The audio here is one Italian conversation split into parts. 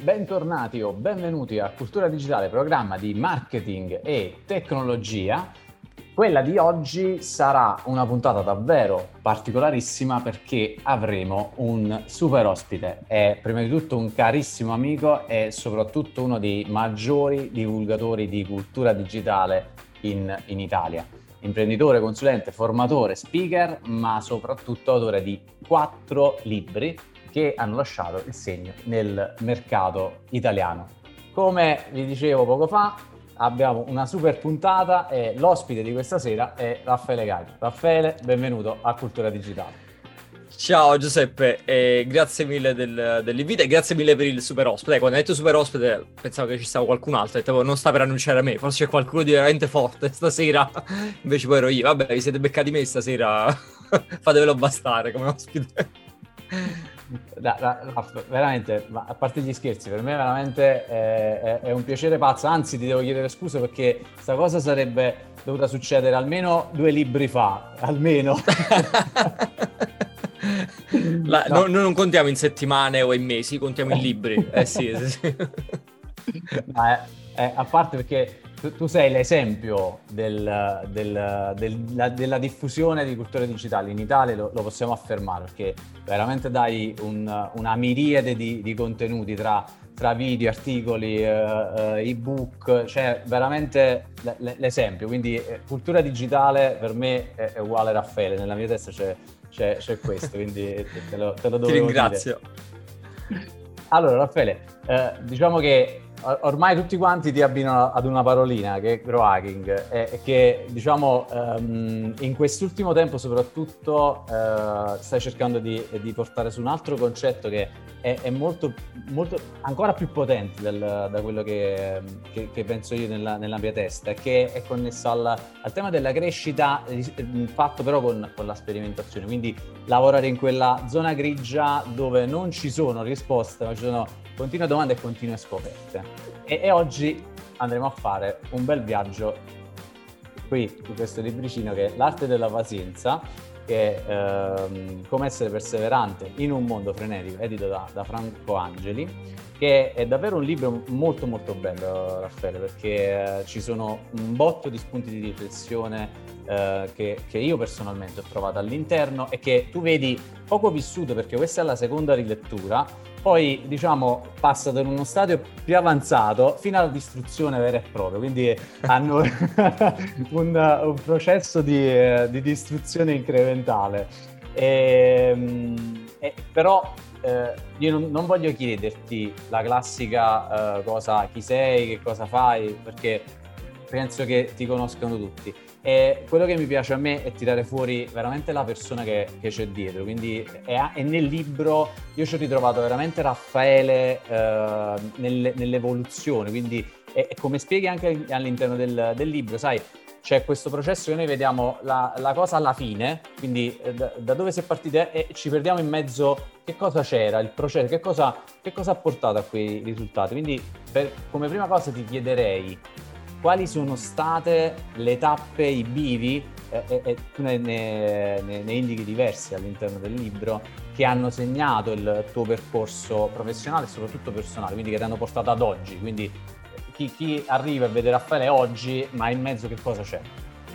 Bentornati o benvenuti a Cultura Digitale, programma di marketing e tecnologia. Quella di oggi sarà una puntata davvero particolarissima perché avremo un super ospite. È prima di tutto un carissimo amico e soprattutto uno dei maggiori divulgatori di cultura digitale in Italia. Imprenditore, consulente, formatore, speaker, ma soprattutto autore di 4 libri che hanno lasciato il segno nel mercato italiano. Come vi dicevo poco fa, abbiamo una super puntata e l'ospite di questa sera è Raffaele Gaglio. Raffaele, benvenuto a Cultura Digitale. Ciao Giuseppe, grazie mille dell'invito e grazie mille per il super ospite. Quando hai detto super ospite pensavo che ci stava qualcun altro, ho detto non sta per annunciare a me, forse c'è qualcuno di veramente forte stasera, invece poi ero io. Vabbè, vi siete beccati me stasera, fatevelo bastare come ospite. Veramente, ma a parte gli scherzi, per me veramente è un piacere pazzo, anzi ti devo chiedere scusa perché questa cosa sarebbe dovuta succedere almeno 2 libri fa, almeno. Noi non contiamo in settimane o in mesi, contiamo in libri. Sì. A parte perché tu sei l'esempio della diffusione di cultura digitale in Italia, lo possiamo affermare, perché veramente dai una miriade di contenuti tra video, articoli, ebook, cioè veramente l'esempio. Quindi cultura digitale per me è uguale Raffaele, nella mia testa c'è questo, quindi te lo dovevo Ti ringrazio. dire. Allora Raffaele, diciamo che ormai tutti quanti ti abbinano ad una parolina che è grow hacking e che diciamo in quest'ultimo tempo soprattutto stai cercando di portare su un altro concetto che è molto, molto ancora più potente da quello che penso io nella mia testa, che è connesso al tema della crescita fatto però con la sperimentazione, quindi lavorare in quella zona grigia dove non ci sono risposte ma ci sono continue domande e continue scoperte. E oggi andremo a fare un bel viaggio qui di questo libricino che è L'arte della pazienza, che è come essere perseverante in un mondo frenetico, edito da Franco Angeli, che è davvero un libro molto molto bello, Raffaele, perché ci sono un botto di spunti di riflessione che io personalmente ho trovato all'interno e che tu vedi poco vissuto, perché questa è la seconda rilettura, poi diciamo passa da uno stadio più avanzato fino alla distruzione vera e propria, quindi hanno un processo di distruzione incrementale. Però io non voglio chiederti la classica cosa, chi sei, che cosa fai, perché penso che ti conoscano tutti. E quello che mi piace a me è tirare fuori veramente la persona che c'è dietro, quindi e nel libro io ci ho ritrovato veramente Raffaele nell'evoluzione, quindi e come spieghi anche all'interno del libro, sai, c'è questo processo che noi vediamo la cosa alla fine, quindi da dove si è partiti e ci perdiamo in mezzo che cosa c'era, il processo, che cosa ha portato a quei risultati. Quindi come prima cosa ti chiederei quali sono state le tappe, i bivi, e tu ne indichi diversi all'interno del libro, che hanno segnato il tuo percorso professionale e soprattutto personale, quindi che ti hanno portato ad oggi. Quindi chi arriva e vede Raffaele oggi, ma in mezzo che cosa c'è?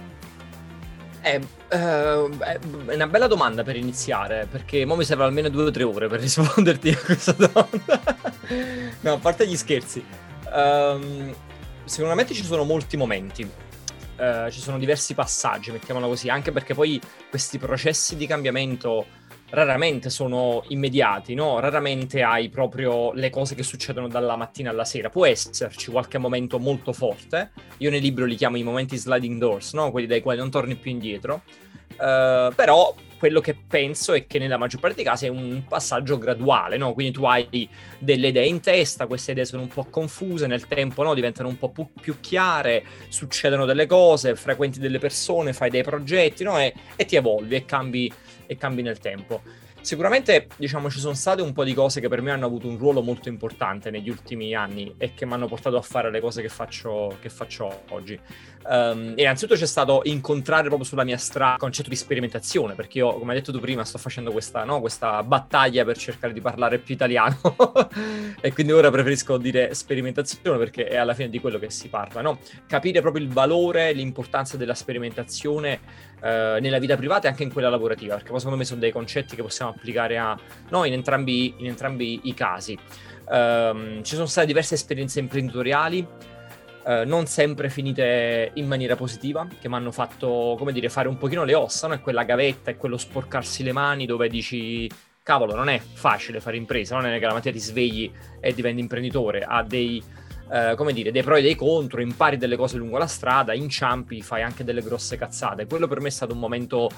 È una bella domanda per iniziare, perché mo mi serve almeno 2 o 3 ore per risponderti a questa domanda. No, a parte gli scherzi. Sicuramente ci sono molti momenti, ci sono diversi passaggi, mettiamola così, anche perché poi questi processi di cambiamento raramente sono immediati, no? Raramente hai proprio le cose che succedono dalla mattina alla sera. Può esserci qualche momento molto forte, io nel libro li chiamo i momenti sliding doors, no? Quelli dai quali non torni più indietro, però quello che penso è che nella maggior parte dei casi è un passaggio graduale, no? Quindi tu hai delle idee in testa, queste idee sono un po' confuse, nel tempo no? Diventano un po' più chiare, succedono delle cose, frequenti delle persone, fai dei progetti, no? E ti evolvi e cambi nel tempo. Sicuramente, diciamo, ci sono state un po' di cose che per me hanno avuto un ruolo molto importante negli ultimi anni e che mi hanno portato a fare le cose che faccio oggi. Innanzitutto c'è stato incontrare proprio sulla mia strada il concetto di sperimentazione, perché io, come hai detto tu prima, sto facendo questa battaglia per cercare di parlare più italiano e quindi ora preferisco dire sperimentazione perché è alla fine di quello che si parla, no? Capire proprio il valore, l'importanza della sperimentazione nella vita privata e anche in quella lavorativa, perché poi secondo me sono dei concetti che possiamo applicare a noi in entrambi i casi. Ci sono state diverse esperienze imprenditoriali, non sempre finite in maniera positiva, che mi hanno fatto, come dire, fare un pochino le ossa, no? È quella gavetta, è quello sporcarsi le mani dove dici, cavolo, non è facile fare impresa, non è che la mattina ti svegli e diventi imprenditore, ha dei pro e dei contro, impari delle cose lungo la strada, inciampi, fai anche delle grosse cazzate. Quello per me è stato un momento,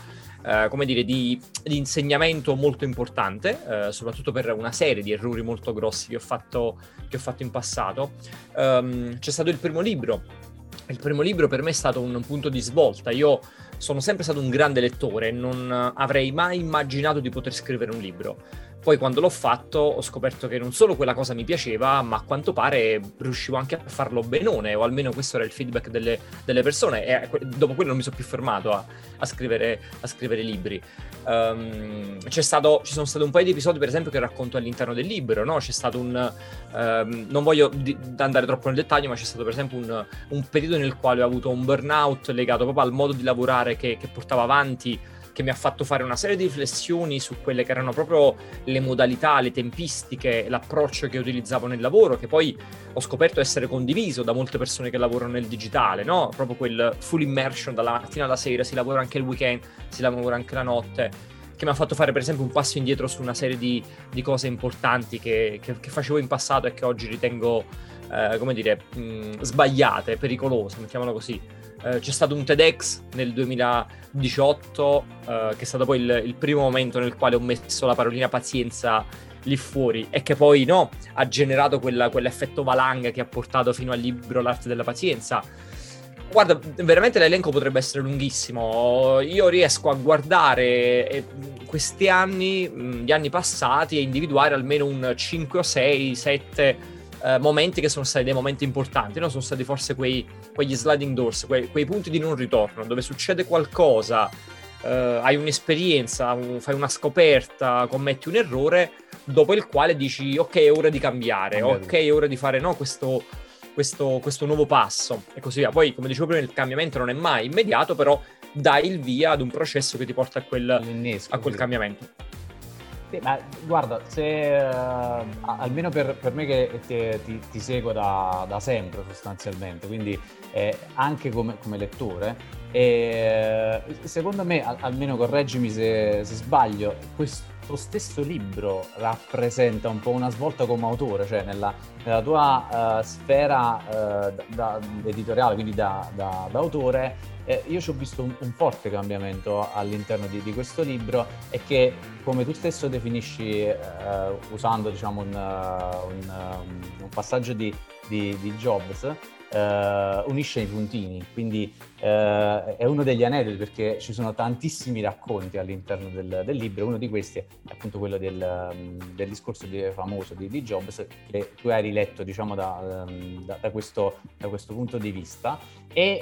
di insegnamento molto importante, soprattutto per una serie di errori molto grossi che ho fatto in passato. C'è stato il primo libro. Il primo libro per me è stato un punto di svolta. Io sono sempre stato un grande lettore e non avrei mai immaginato di poter scrivere un libro. Poi quando l'ho fatto ho scoperto che non solo quella cosa mi piaceva, ma a quanto pare riuscivo anche a farlo benone, o almeno questo era il feedback delle persone, e dopo quello non mi sono più fermato a scrivere libri. Ci sono stati un paio di episodi, per esempio, che racconto all'interno del libro, no? C'è stato non voglio andare troppo nel dettaglio, ma c'è stato per esempio un periodo nel quale ho avuto un burnout legato proprio al modo di lavorare che portavo avanti, che mi ha fatto fare una serie di riflessioni su quelle che erano proprio le modalità, le tempistiche, l'approccio che utilizzavo nel lavoro, che poi ho scoperto essere condiviso da molte persone che lavorano nel digitale, no? Proprio quel full immersion dalla mattina alla sera, si lavora anche il weekend, si lavora anche la notte, che mi ha fatto fare per esempio un passo indietro su una serie di cose importanti che facevo in passato e che oggi ritengo, sbagliate, pericolose, mettiamolo così. C'è stato un TEDx nel 2018, che è stato poi il primo momento nel quale ho messo la parolina pazienza lì fuori e che poi ha generato quell'effetto valanga che ha portato fino al libro L'arte della pazienza. Guarda, veramente l'elenco potrebbe essere lunghissimo. Io riesco a guardare questi anni, gli anni passati, e individuare almeno un 5 o 6, 7 momenti che sono stati dei momenti importanti, no? Sono stati forse quegli sliding doors, quei punti di non ritorno, dove succede qualcosa, hai un'esperienza, fai una scoperta, commetti un errore, dopo il quale dici ok, è ora di cambiare, ok, è ora di fare questo nuovo passo e così via. Poi, come dicevo prima, il cambiamento non è mai immediato, però dai il via ad un processo che ti porta a quel cambiamento. Sì, ma guarda, se almeno per me che ti seguo da sempre sostanzialmente, quindi anche come lettore, secondo me, almeno correggimi se sbaglio, questo stesso libro rappresenta un po' una svolta come autore, cioè nella tua sfera editoriale, quindi da autore. Io ci ho visto un forte cambiamento all'interno di questo libro, e che, come tu stesso definisci, usando diciamo un passaggio di Jobs, unisce i puntini, quindi è uno degli aneddoti, perché ci sono tantissimi racconti all'interno del libro. Uno di questi è appunto quello del discorso famoso di Jobs, che tu hai riletto diciamo da questo punto di vista. E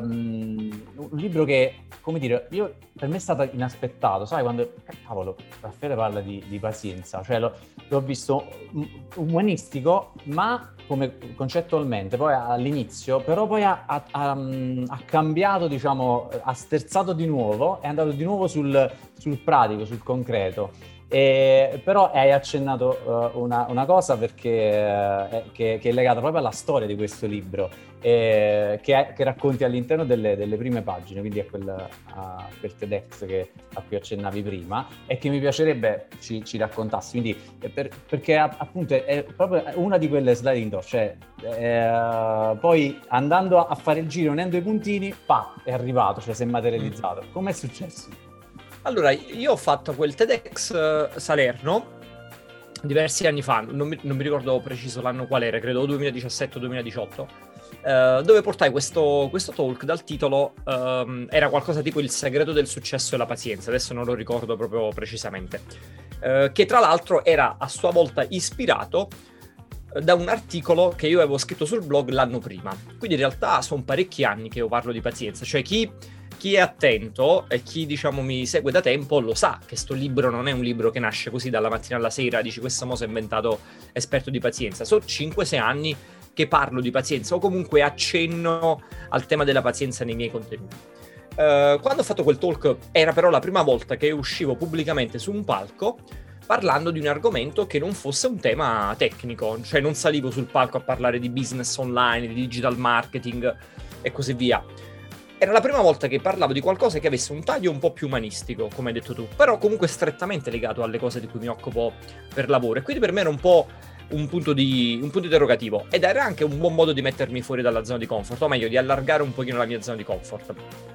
un libro che, come dire, per me è stato inaspettato, sai, quando cavolo Raffaele parla di pazienza, cioè l'ho visto umanistico, ma come concettualmente poi all'inizio, però poi ha cambiato, diciamo, ha sterzato di nuovo, è andato di nuovo sul pratico, sul concreto. Però hai accennato una cosa, perché che è legata proprio alla storia di questo libro, che racconti all'interno delle prime pagine, quindi a quel TEDx a cui accennavi prima, e che mi piacerebbe ci raccontassi, quindi perché appunto è proprio una di quelle sliding door, cioè poi andando a fare il giro, unendo i puntini, è arrivato, cioè si è materializzato. Com'è successo? Allora, io ho fatto quel TEDx Salerno diversi anni fa, non mi ricordo preciso l'anno qual era, credo 2017 o 2018, dove portai questo talk dal titolo, era qualcosa tipo il segreto del successo e la pazienza, adesso non lo ricordo proprio precisamente, che tra l'altro era a sua volta ispirato da un articolo che io avevo scritto sul blog l'anno prima. Quindi in realtà sono parecchi anni che io parlo di pazienza, cioè chi è attento e chi diciamo mi segue da tempo lo sa che sto libro non è un libro che nasce così dalla mattina alla sera, dici questo mo' si è inventato esperto di pazienza, sono 5-6 anni che parlo di pazienza o comunque accenno al tema della pazienza nei miei contenuti. Quando ho fatto quel talk era però la prima volta che uscivo pubblicamente su un palco parlando di un argomento che non fosse un tema tecnico, cioè non salivo sul palco a parlare di business online, di digital marketing e così via. Era la prima volta che parlavo di qualcosa che avesse un taglio un po' più umanistico, come hai detto tu, però comunque strettamente legato alle cose di cui mi occupo per lavoro. E quindi per me era un po' un punto interrogativo. Ed era anche un buon modo di mettermi fuori dalla zona di comfort, o meglio, di allargare un pochino la mia zona di comfort.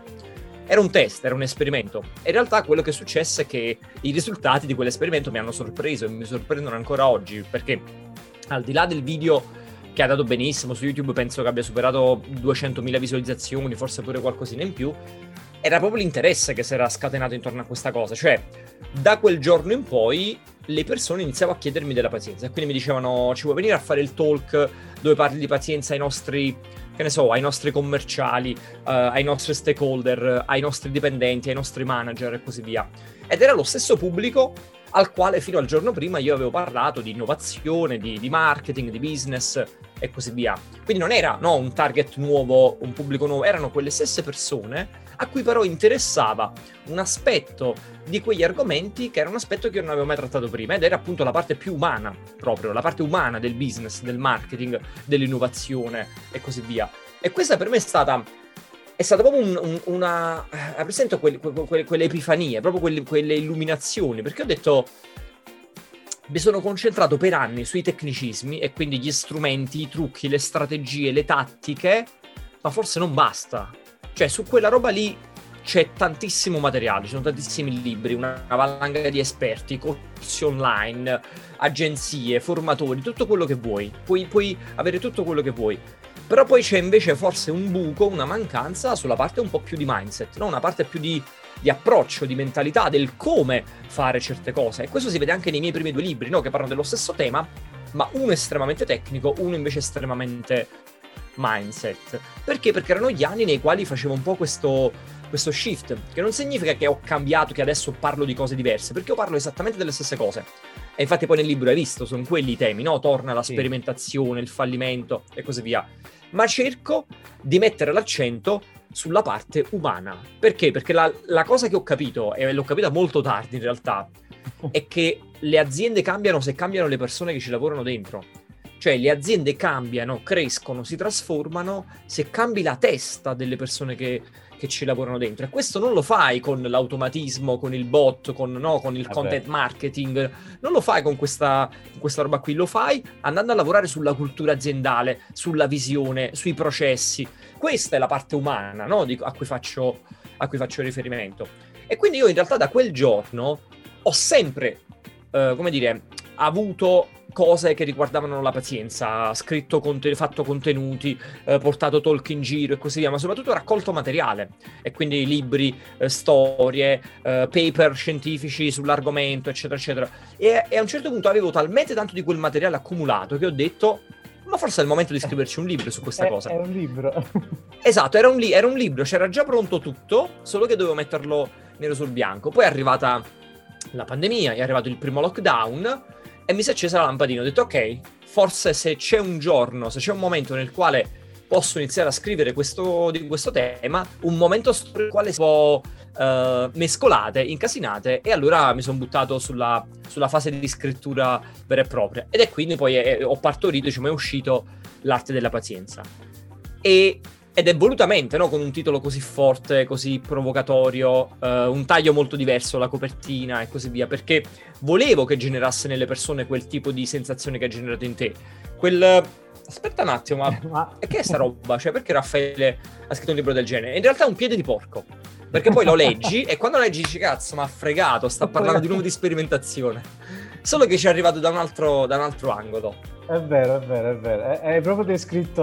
Era un test, era un esperimento. E in realtà quello che successe è che i risultati di quell'esperimento mi hanno sorpreso e mi sorprendono ancora oggi, perché al di là del video che ha dato benissimo su YouTube, penso che abbia superato 200.000 visualizzazioni, forse pure qualcosina in più, era proprio l'interesse che si era scatenato intorno a questa cosa. Cioè, da quel giorno in poi le persone iniziavano a chiedermi della pazienza e quindi mi dicevano: ci vuoi venire a fare il talk dove parli di pazienza ai nostri, che ne so, ai nostri commerciali, ai nostri stakeholder, ai nostri dipendenti, ai nostri manager e così via. Ed era lo stesso pubblico al quale fino al giorno prima io avevo parlato di innovazione, di marketing, di business e così via. Quindi non era un target nuovo, un pubblico nuovo, erano quelle stesse persone a cui però interessava un aspetto di quegli argomenti che era un aspetto che io non avevo mai trattato prima, ed era appunto la parte più umana, proprio la parte umana del business, del marketing, dell'innovazione e così via. E questa per me è stata proprio una presento quelle epifanie, proprio quelle illuminazioni, perché ho detto, mi sono concentrato per anni sui tecnicismi e quindi gli strumenti, i trucchi, le strategie, le tattiche, ma forse non basta. Cioè su quella roba lì c'è tantissimo materiale, ci sono tantissimi libri, una valanga di esperti, corsi online, agenzie, formatori, tutto quello che vuoi, puoi avere tutto quello che vuoi. Però poi c'è invece forse un buco, una mancanza sulla parte un po' più di mindset, no? Una parte più di approccio, di mentalità, del come fare certe cose. E questo si vede anche nei miei primi 2 libri, no? Che parlano dello stesso tema, ma uno estremamente tecnico, uno invece estremamente mindset. Perché? Perché erano gli anni nei quali facevo un po' questo shift, che non significa che ho cambiato, che adesso parlo di cose diverse, perché io parlo esattamente delle stesse cose. E infatti poi nel libro hai visto, sono quelli i temi, no? Torna la sperimentazione, il fallimento e così via. Ma cerco di mettere l'accento sulla parte umana. Perché? Perché la cosa che ho capito, e l'ho capita molto tardi in realtà, è che le aziende cambiano se cambiano le persone che ci lavorano dentro. Cioè le aziende cambiano, crescono, si trasformano se cambi la testa delle persone che ci lavorano dentro. E questo non lo fai con l'automatismo, con il bot, con il content marketing, non lo fai con questa roba qui, lo fai andando a lavorare sulla cultura aziendale, sulla visione, sui processi. Questa è la parte umana, no? a cui faccio riferimento. E quindi io in realtà da quel giorno ho sempre, avuto cose che riguardavano la pazienza, scritto fatto contenuti, portato talk in giro e così via, ma soprattutto raccolto materiale, e quindi libri, storie, paper scientifici sull'argomento, eccetera, eccetera. E a un certo punto avevo talmente tanto di quel materiale accumulato che ho detto, ma forse è il momento di scriverci un libro su questa cosa. Era un libro. Esatto, era un libro, c'era già pronto tutto, solo che dovevo metterlo nero sul bianco. Poi è arrivata la pandemia, è arrivato il primo lockdown e mi si è accesa la lampadina. Ho detto, ok, forse se c'è un giorno, se c'è un momento nel quale posso iniziare a scrivere di questo tema, un momento storico nel quale si può mescolate, incasinate, e allora mi sono buttato sulla fase di scrittura vera e propria. Ed è quindi poi ho partorito, è uscito L'arte della pazienza. Ed è volutamente, no? Con un titolo così forte, così provocatorio, un taglio molto diverso, la copertina e così via, perché volevo che generasse nelle persone quel tipo di sensazione che ha generato in te. Aspetta un attimo, ma che è sta roba? Cioè, perché Raffaele ha scritto un libro del genere? In realtà è un piede di porco, perché poi lo leggi e quando leggi dici, cazzo, ma ha fregato, sta parlando di nuovo di sperimentazione. solo che ci è arrivato da un altro angolo. È vero, è vero, è vero. Hai proprio descritto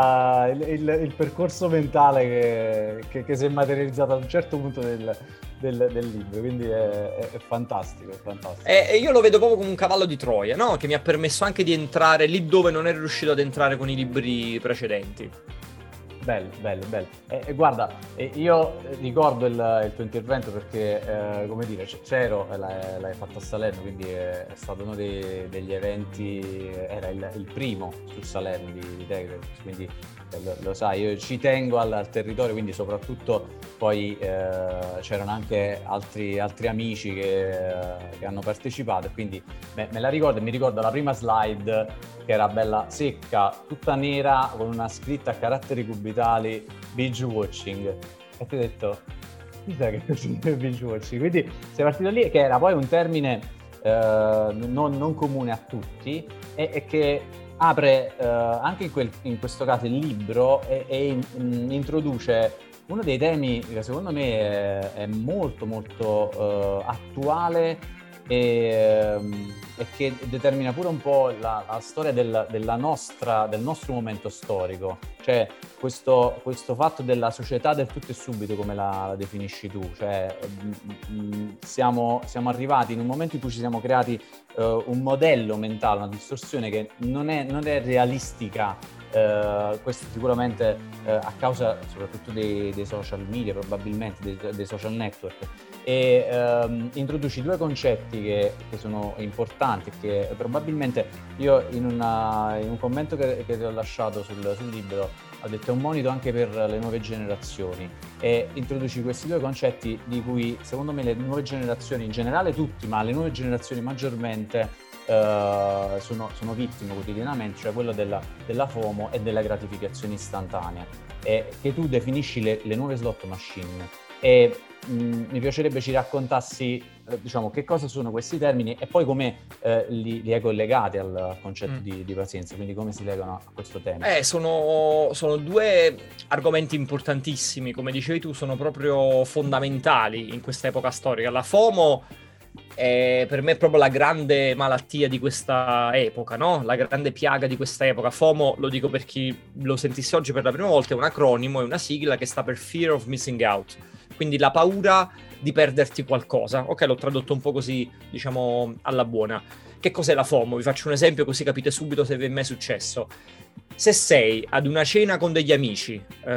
il percorso mentale che si è materializzato a un certo punto del libro, quindi è fantastico, è fantastico. E io lo vedo proprio come un cavallo di Troia, no? Che mi ha permesso anche di entrare lì dove non ero riuscito ad entrare con i libri precedenti. Bello, bello, bello. Guarda, io ricordo il tuo intervento perché, come dire, c'ero, l'hai fatto a Salerno, quindi è stato uno degli eventi, era il primo su Salerno di Tegrex, quindi lo sai, io ci tengo al territorio, quindi soprattutto poi c'erano anche altri amici che hanno partecipato, quindi me la ricordo, e mi ricordo la prima slide che era bella secca, tutta nera, con una scritta a caratteri cubitali, binge watching. E ti ho detto, chissà che così è binge watching. Quindi sei partito lì, che era poi un termine non comune a tutti, e che apre anche in questo caso il libro e introduce uno dei temi che secondo me è molto molto attuale e che determina pure un po' la storia del nostro momento storico, cioè questo fatto della società del tutto e subito, come la definisci tu, cioè siamo arrivati in un momento in cui ci siamo creati un modello mentale, una distorsione che non è realistica. Questo sicuramente a causa soprattutto dei social media, probabilmente dei social network, e introduci due concetti che sono importanti, che probabilmente io in un commento che ti ho lasciato sul libro ho detto è un monito anche per le nuove generazioni, e introduci questi due concetti di cui secondo me le nuove generazioni in generale, tutti, ma le nuove generazioni maggiormente sono vittime quotidianamente, cioè quello della FOMO e della gratificazione istantanea, e che tu definisci le nuove slot machine, e mi piacerebbe ci raccontassi diciamo che cosa sono questi termini e poi come li hai collegati al concetto di pazienza, quindi come si legano a questo tema. Sono due argomenti importantissimi, come dicevi tu, sono proprio fondamentali in questa epoca storica. La FOMO per me è proprio la grande malattia di questa epoca, no? La grande piaga di questa epoca. FOMO, lo dico per chi lo sentisse oggi per la prima volta, è un acronimo, è una sigla che sta per Fear of Missing Out, quindi la paura di perderti qualcosa. Ok, l'ho tradotto un po' così, diciamo, alla buona. Che cos'è la FOMO? Vi faccio un esempio così capite subito se vi è mai successo. Se sei ad una cena con degli amici,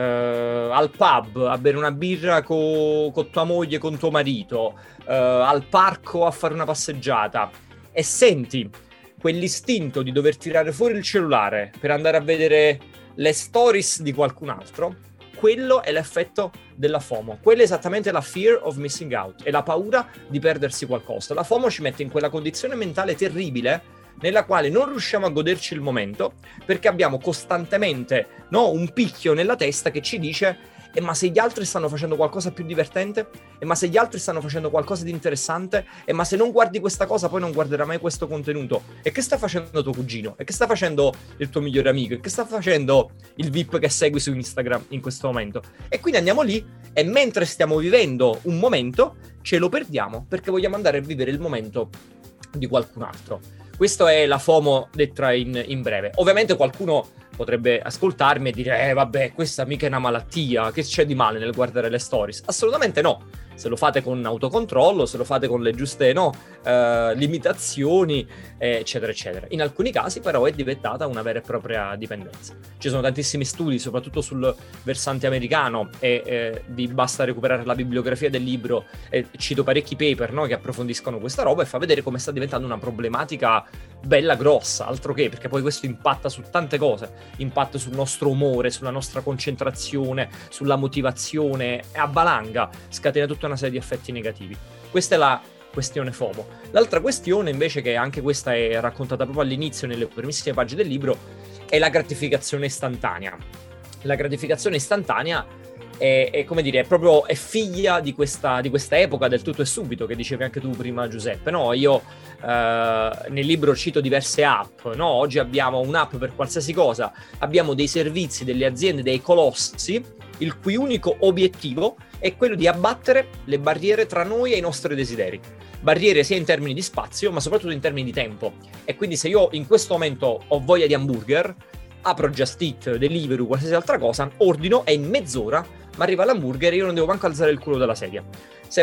al pub a bere una birra con tua moglie, con tuo marito, al parco a fare una passeggiata, e senti quell'istinto di dover tirare fuori il cellulare per andare a vedere le stories di qualcun altro, quello è l'effetto della FOMO. Quella è esattamente la fear of missing out, è la paura di perdersi qualcosa. La FOMO ci mette in quella condizione mentale terribile nella quale non riusciamo a goderci il momento, perché abbiamo costantemente, no, un picchio nella testa che ci dice ma se gli altri stanno facendo qualcosa più divertente? Ma se gli altri stanno facendo qualcosa di interessante? Ma se non guardi questa cosa poi non guarderai mai questo contenuto? E che sta facendo tuo cugino? E che sta facendo il tuo migliore amico? E che sta facendo il VIP che segui su Instagram in questo momento? E quindi andiamo lì e mentre stiamo vivendo un momento ce lo perdiamo perché vogliamo andare a vivere il momento di qualcun altro. Questa è la FOMO detta in breve. Ovviamente qualcuno potrebbe ascoltarmi e dire vabbè, questa mica è una malattia, che c'è di male nel guardare le stories? Assolutamente no. Se lo fate con autocontrollo, se lo fate con le giuste limitazioni, eccetera eccetera. In alcuni casi però è diventata una vera e propria dipendenza. Ci sono tantissimi studi, soprattutto sul versante americano, e vi basta recuperare la bibliografia del libro, cito parecchi paper, no, che approfondiscono questa roba e fa vedere come sta diventando una problematica bella grossa, altro che, perché poi questo impatta su tante cose, impatta sul nostro umore, sulla nostra concentrazione, sulla motivazione, a valanga scatena tutta una serie di effetti negativi. Questa è la questione FOMO. L'altra questione invece, che anche questa è raccontata proprio all'inizio nelle primissime pagine del libro, è la gratificazione istantanea. La gratificazione istantanea è come dire, è figlia di questa epoca del tutto e subito, che dicevi anche tu prima, Giuseppe, no? Io nel libro cito diverse app, no? Oggi abbiamo un'app per qualsiasi cosa, abbiamo dei servizi, delle aziende, dei colossi il cui unico obiettivo è quello di abbattere le barriere tra noi e i nostri desideri. Barriere sia in termini di spazio, ma soprattutto in termini di tempo. E quindi se io in questo momento ho voglia di hamburger, apro Just Eat, Deliveroo, qualsiasi altra cosa, ordino e in mezz'ora mi arriva l'hamburger e io non devo manco alzare il culo dalla sedia. Se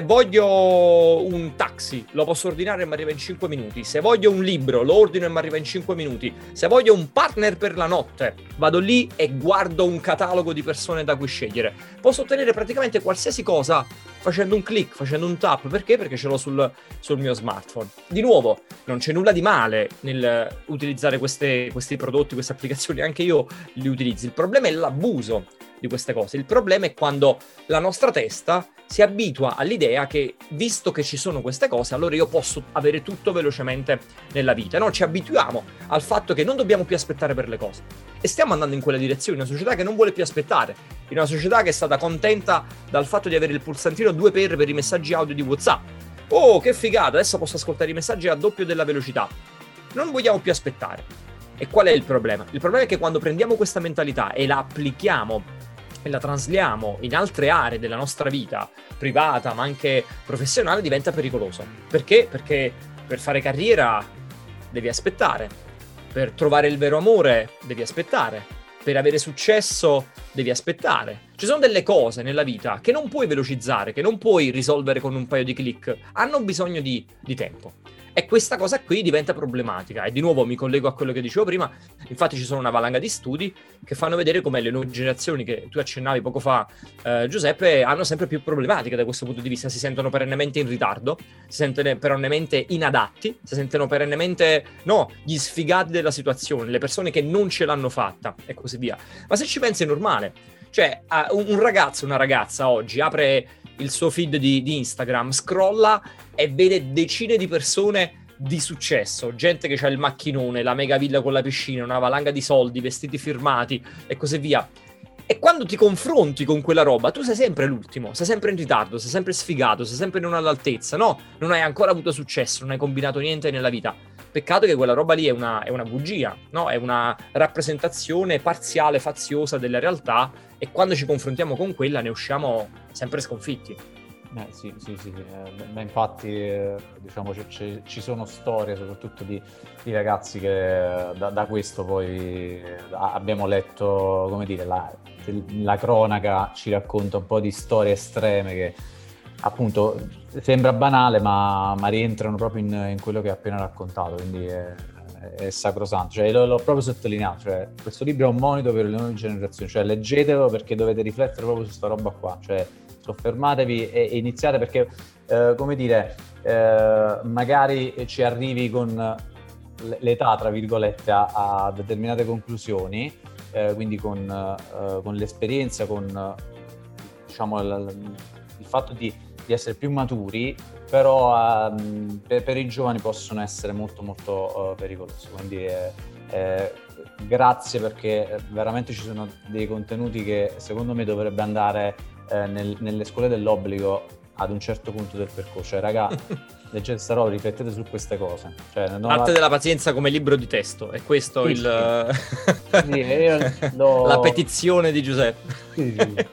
voglio un taxi, lo posso ordinare e mi arriva in 5 minuti. Se voglio un libro, lo ordino e mi arriva in 5 minuti. Se voglio un partner per la notte, vado lì e guardo un catalogo di persone da cui scegliere. Posso ottenere praticamente qualsiasi cosa facendo un click, facendo un tap. Perché? Perché ce l'ho sul mio smartphone. Di nuovo, non c'è nulla di male nel utilizzare questi prodotti, queste applicazioni. Anche io li utilizzo. Il problema è l'abuso di queste cose. Il problema è quando la nostra testa si abitua all'idea che, visto che ci sono queste cose, allora io posso avere tutto velocemente nella vita. No, ci abituiamo al fatto che non dobbiamo più aspettare per le cose. E stiamo andando in quella direzione, in una società che non vuole più aspettare, in una società che è stata contenta dal fatto di avere il pulsantino 2x per i messaggi audio di WhatsApp. Oh, che figata, adesso posso ascoltare i messaggi a doppio della velocità. Non vogliamo più aspettare. E qual è il problema? Il problema è che quando prendiamo questa mentalità e la applichiamo e la trasliamo in altre aree della nostra vita, privata ma anche professionale, diventa pericoloso. Perché? Perché per fare carriera devi aspettare, per trovare il vero amore devi aspettare, per avere successo devi aspettare. Ci sono delle cose nella vita che non puoi velocizzare, che non puoi risolvere con un paio di click, hanno bisogno di tempo. E questa cosa qui diventa problematica. E di nuovo mi collego a quello che dicevo prima. Infatti ci sono una valanga di studi che fanno vedere come le nuove generazioni che tu accennavi poco fa, Giuseppe, hanno sempre più problematiche da questo punto di vista. Si sentono perennemente in ritardo, si sentono perennemente inadatti, si sentono perennemente, gli sfigati della situazione, le persone che non ce l'hanno fatta e così via. Ma se ci pensi è normale. Cioè, un ragazzo, una ragazza oggi apre il suo feed di Instagram, scrolla e vede decine di persone di successo, gente che ha il macchinone, la mega villa con la piscina, una valanga di soldi, vestiti firmati e così via. E quando ti confronti con quella roba, tu sei sempre l'ultimo, sei sempre in ritardo, sei sempre sfigato, sei sempre non all'altezza, no? Non hai ancora avuto successo, non hai combinato niente nella vita. Peccato che quella roba lì è una bugia, no? È una rappresentazione parziale, faziosa della realtà, e quando ci confrontiamo con quella ne usciamo sempre sconfitti. Sì. Infatti, diciamo, ci sono storie, soprattutto di ragazzi che da questo poi abbiamo letto, come dire, la cronaca ci racconta un po' di storie estreme che appunto sembra banale, ma rientrano proprio in quello che hai appena raccontato, quindi è sacrosanto. Cioè, l'ho proprio sottolineato, cioè, questo libro è un monito per le nuove generazioni, cioè leggetelo perché dovete riflettere proprio su sta roba qua, cioè soffermatevi e iniziate perché, come dire, magari ci arrivi con l'età, tra virgolette, a determinate conclusioni, quindi con l'esperienza, con diciamo il fatto di essere più maturi, però per i giovani possono essere molto molto pericolosi. Quindi grazie, perché veramente ci sono dei contenuti che secondo me dovrebbe andare nelle scuole dell'obbligo ad un certo punto del percorso. Cioè, raga, leggete sta roba, riflettete su queste cose. Cioè, L'arte della pazienza come libro di testo, è questo sì, la petizione di Giuseppe. Sì.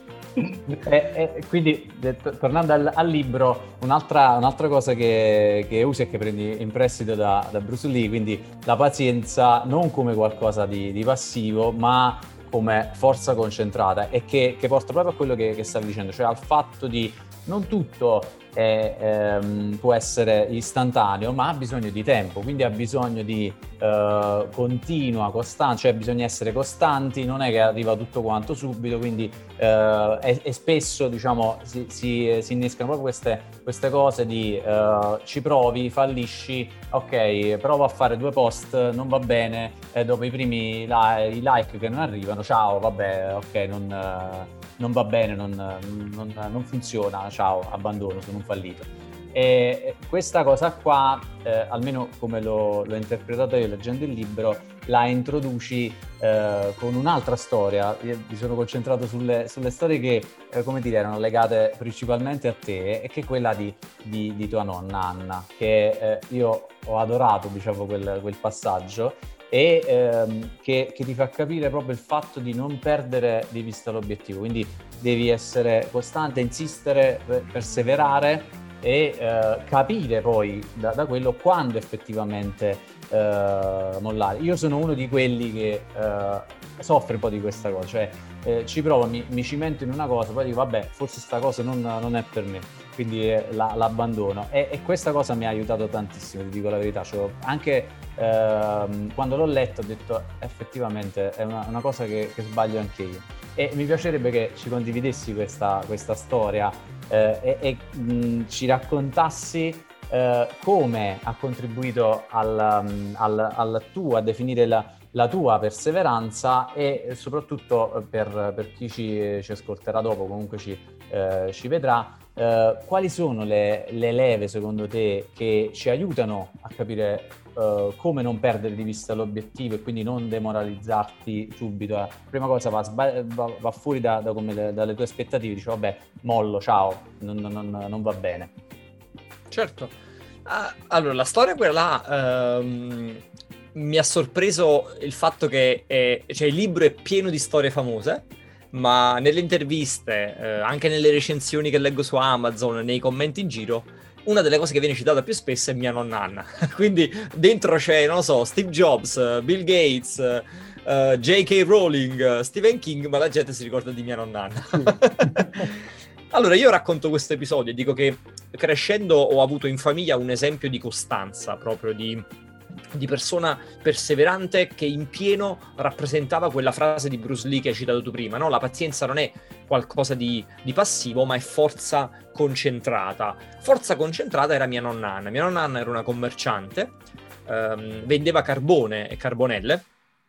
Quindi, tornando al libro, un'altra cosa che usi e che prendi in prestito da Bruce Lee, quindi la pazienza non come qualcosa di passivo, ma come forza concentrata, e che porta proprio a quello che stavi dicendo, cioè al fatto di non tutto può essere istantaneo, ma ha bisogno di tempo, quindi ha bisogno di continua, costante, cioè bisogna essere costanti, non è che arriva tutto quanto subito, quindi e spesso, diciamo, si innescano proprio queste cose di ci provi, fallisci, ok, provo a fare 2 post, non va bene, dopo i primi i like che non arrivano, ciao, vabbè, ok, non va bene, non funziona, ciao, abbandono, sono un fallito. E questa cosa qua, almeno come l'ho interpretato io leggendo il libro, la introduci con un'altra storia. Io mi sono concentrato sulle storie che, come dire, erano legate principalmente a te, e che è quella di tua nonna Anna, che io ho adorato, diciamo, quel passaggio, e che ti fa capire proprio il fatto di non perdere di vista l'obiettivo. Quindi devi essere costante, insistere, perseverare e capire poi da quello quando effettivamente mollare. Io sono uno di quelli che soffre un po' di questa cosa, cioè ci provo, mi cimento in una cosa, poi dico vabbè, forse sta cosa non è per me, quindi l'abbandono, e questa cosa mi ha aiutato tantissimo, ti dico la verità. Cioè, anche quando l'ho letto ho detto effettivamente è una cosa che sbaglio anche io, e mi piacerebbe che ci condividessi questa storia e ci raccontassi come ha contribuito al tuo, a definire la tua perseveranza, e soprattutto per chi ci ascolterà dopo, comunque ci vedrà, quali sono le leve secondo te che ci aiutano a capire come non perdere di vista l'obiettivo e quindi non demoralizzarti subito. Prima cosa va fuori dalle tue aspettative, dici vabbè, mollo, ciao, non va bene. Certo. Allora, la storia quella là mi ha sorpreso il fatto che cioè, il libro è pieno di storie famose, ma nelle interviste, anche nelle recensioni che leggo su Amazon, nei commenti in giro, una delle cose che viene citata più spesso è mia nonna Anna. Quindi dentro c'è, non lo so, Steve Jobs, Bill Gates, J.K. Rowling, Stephen King, ma la gente si ricorda di mia nonna Anna. Allora, io racconto questo episodio e dico che crescendo ho avuto in famiglia un esempio di costanza, proprio di persona perseverante, che in pieno rappresentava quella frase di Bruce Lee che hai citato tu prima, no? La pazienza non è qualcosa di passivo, ma è forza concentrata. Forza concentrata era mia nonna Anna. Mia nonna Anna era una commerciante, vendeva carbone e carbonelle,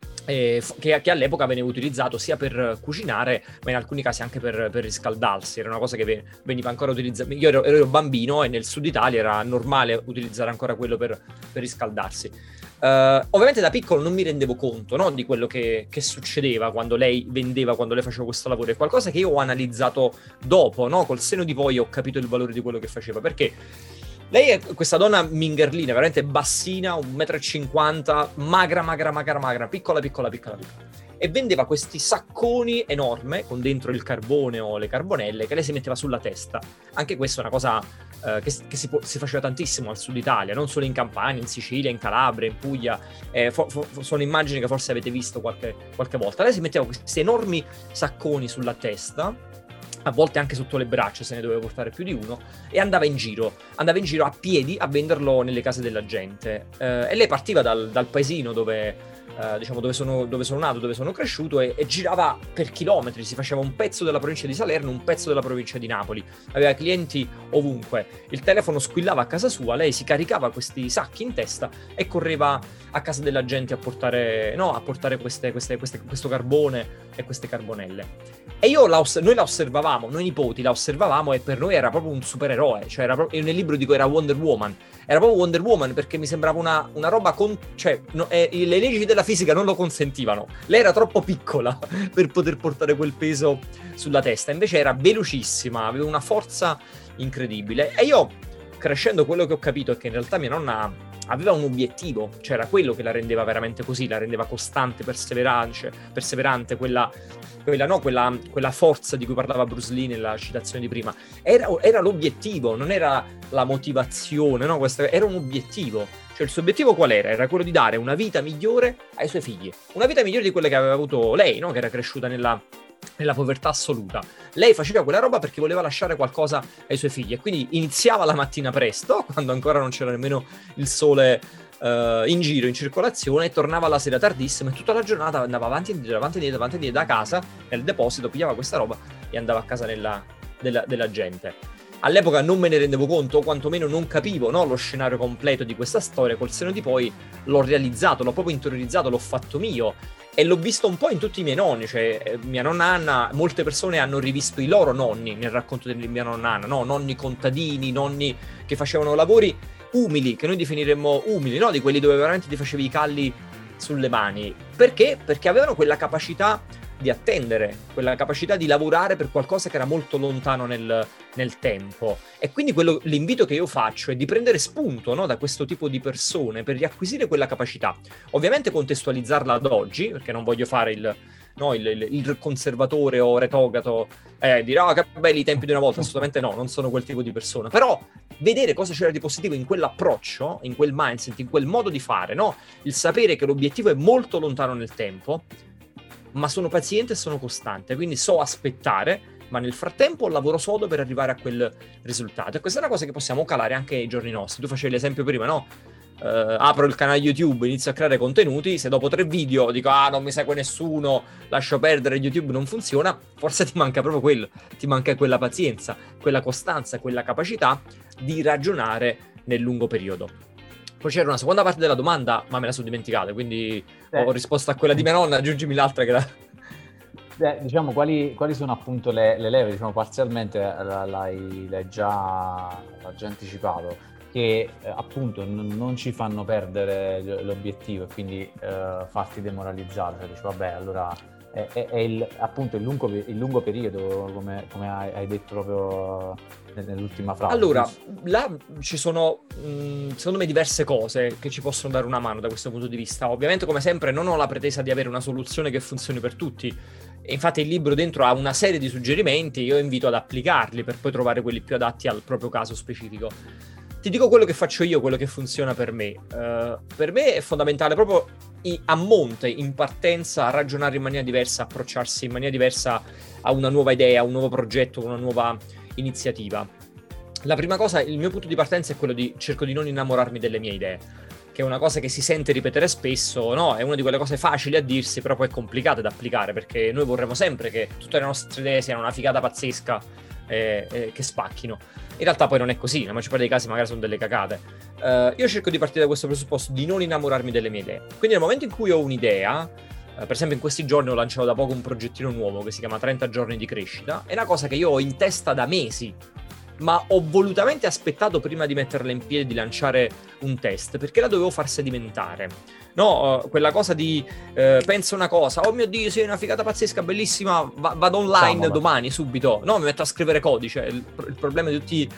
che all'epoca veniva utilizzato sia per cucinare, ma in alcuni casi anche per riscaldarsi. Era una cosa che veniva ancora utilizzata. Io ero bambino e nel sud Italia era normale utilizzare ancora quello per riscaldarsi. Ovviamente da piccolo non mi rendevo conto, no, di quello che succedeva quando lei vendeva, quando lei faceva questo lavoro. È qualcosa che io ho analizzato dopo, no? Col seno di poi ho capito il valore di quello che faceva, perché lei è questa donna mingerlina, veramente bassina, 1,50 m, magra, piccola. E vendeva questi sacconi enormi con dentro il carbone o le carbonelle che lei si metteva sulla testa. Anche questa è una cosa che si faceva tantissimo al sud Italia, non solo in Campania, in Sicilia, in Calabria, in Puglia. Sono immagini che forse avete visto qualche volta. Lei si metteva questi enormi sacconi sulla testa, a volte anche sotto le braccia, se ne doveva portare più di uno, e andava in giro a piedi a venderlo nelle case della gente. E lei partiva dal paesino dove sono nato, dove sono cresciuto, e girava per chilometri, si faceva un pezzo della provincia di Salerno, un pezzo della provincia di Napoli, aveva clienti ovunque, il telefono squillava a casa sua, lei si caricava questi sacchi in testa e correva a casa della gente a portare questo carbone e queste carbonelle. E noi la osservavamo, noi nipoti la osservavamo, e per noi era proprio un supereroe, cioè io nel libro dico era Wonder Woman, era proprio Wonder Woman, perché mi sembrava una roba le leggi della fisica non lo consentivano, lei era troppo piccola per poter portare quel peso sulla testa, invece era velocissima, aveva una forza incredibile. E io, crescendo, quello che ho capito è che in realtà mia nonna aveva un obiettivo, cioè era quello che la rendeva veramente così, la rendeva costante, perseverante, quella forza di cui parlava Bruce Lee nella citazione di prima. Era l'obiettivo, non era la motivazione, no? Era un obiettivo. Cioè il suo obiettivo qual era? Era quello di dare una vita migliore ai suoi figli, una vita migliore di quella che aveva avuto lei, no? Che era cresciuta nella povertà assoluta. Lei faceva quella roba perché voleva lasciare qualcosa ai suoi figli, e quindi iniziava la mattina presto, quando ancora non c'era nemmeno il sole in giro, in circolazione, e tornava la sera tardissimo, e tutta la giornata andava avanti e indietro da casa nel deposito, pigliava questa roba e andava a casa della gente. All'epoca non me ne rendevo conto, o quantomeno non capivo, no, lo scenario completo di questa storia. Col seno di poi l'ho realizzato, l'ho proprio interiorizzato, l'ho fatto mio, e l'ho visto un po' in tutti i miei nonni. Cioè mia nonna Anna, molte persone hanno rivisto i loro nonni nel racconto di mia nonna Anna, no? Nonni contadini, nonni che facevano lavori umili, che noi definiremmo umili, no? Di quelli dove veramente ti facevi i calli sulle mani. Perché? Perché avevano quella capacità di attendere, quella capacità di lavorare per qualcosa che era molto lontano nel tempo. E quindi l'invito che io faccio è di prendere spunto, no, da questo tipo di persone per riacquisire quella capacità. Ovviamente contestualizzarla ad oggi, perché non voglio fare il conservatore o retogato, dire che belli i tempi di una volta. Assolutamente no, non sono quel tipo di persona. Però vedere cosa c'era di positivo in quell'approccio, in quel mindset, in quel modo di fare, no? Il sapere che l'obiettivo è molto lontano nel tempo, ma sono paziente e sono costante, quindi so aspettare, ma nel frattempo lavoro sodo per arrivare a quel risultato. E questa è una cosa che possiamo calare anche ai giorni nostri. Tu facevi l'esempio prima, no? Apro il canale YouTube, inizio a creare contenuti, se dopo 3 video dico non mi segue nessuno, lascio perdere, YouTube non funziona, forse ti manca proprio quello, ti manca quella pazienza, quella costanza, quella capacità di ragionare nel lungo periodo. Poi c'era una seconda parte della domanda, ma me la sono dimenticata, quindi ho risposto a quella di mia nonna, aggiungimi l'altra che era... diciamo, quali sono appunto le leve? Diciamo, parzialmente l'hai già anticipato, che appunto non ci fanno perdere l'obiettivo e quindi farti demoralizzare. Cioè, dici, vabbè, allora è appunto il lungo periodo, come hai detto proprio nell'ultima frase. Allora, là ci sono secondo me diverse cose che ci possono dare una mano da questo punto di vista. Ovviamente, come sempre, non ho la pretesa di avere una soluzione che funzioni per tutti. E infatti il libro dentro ha una serie di suggerimenti, io invito ad applicarli per poi trovare quelli più adatti al proprio caso specifico. Ti dico quello che faccio io, quello che funziona per me. Per me è fondamentale proprio a monte, in partenza, ragionare in maniera diversa, approcciarsi in maniera diversa a una nuova idea, a un nuovo progetto, una nuova iniziativa. La prima cosa, il mio punto di partenza è quello di cerco di non innamorarmi delle mie idee, che è una cosa che si sente ripetere spesso, no? È una di quelle cose facili a dirsi, però poi è complicata da applicare, perché noi vorremmo sempre che tutte le nostre idee siano una figata pazzesca, che spacchino. In realtà poi non è così, nella maggior parte dei casi magari sono delle cagate. Io cerco di partire da questo presupposto di non innamorarmi delle mie idee. Quindi nel momento in cui ho un'idea, per esempio in questi giorni ho lanciato da poco un progettino nuovo che si chiama 30 giorni di crescita, è una cosa che io ho in testa da mesi, ma ho volutamente aspettato prima di metterla in piedi, di lanciare un test, perché la dovevo far sedimentare. No, quella cosa di penso una cosa, oh mio Dio, sei una figata pazzesca, bellissima, vado online domani, subito. No, mi metto a scrivere codice, il problema di tutti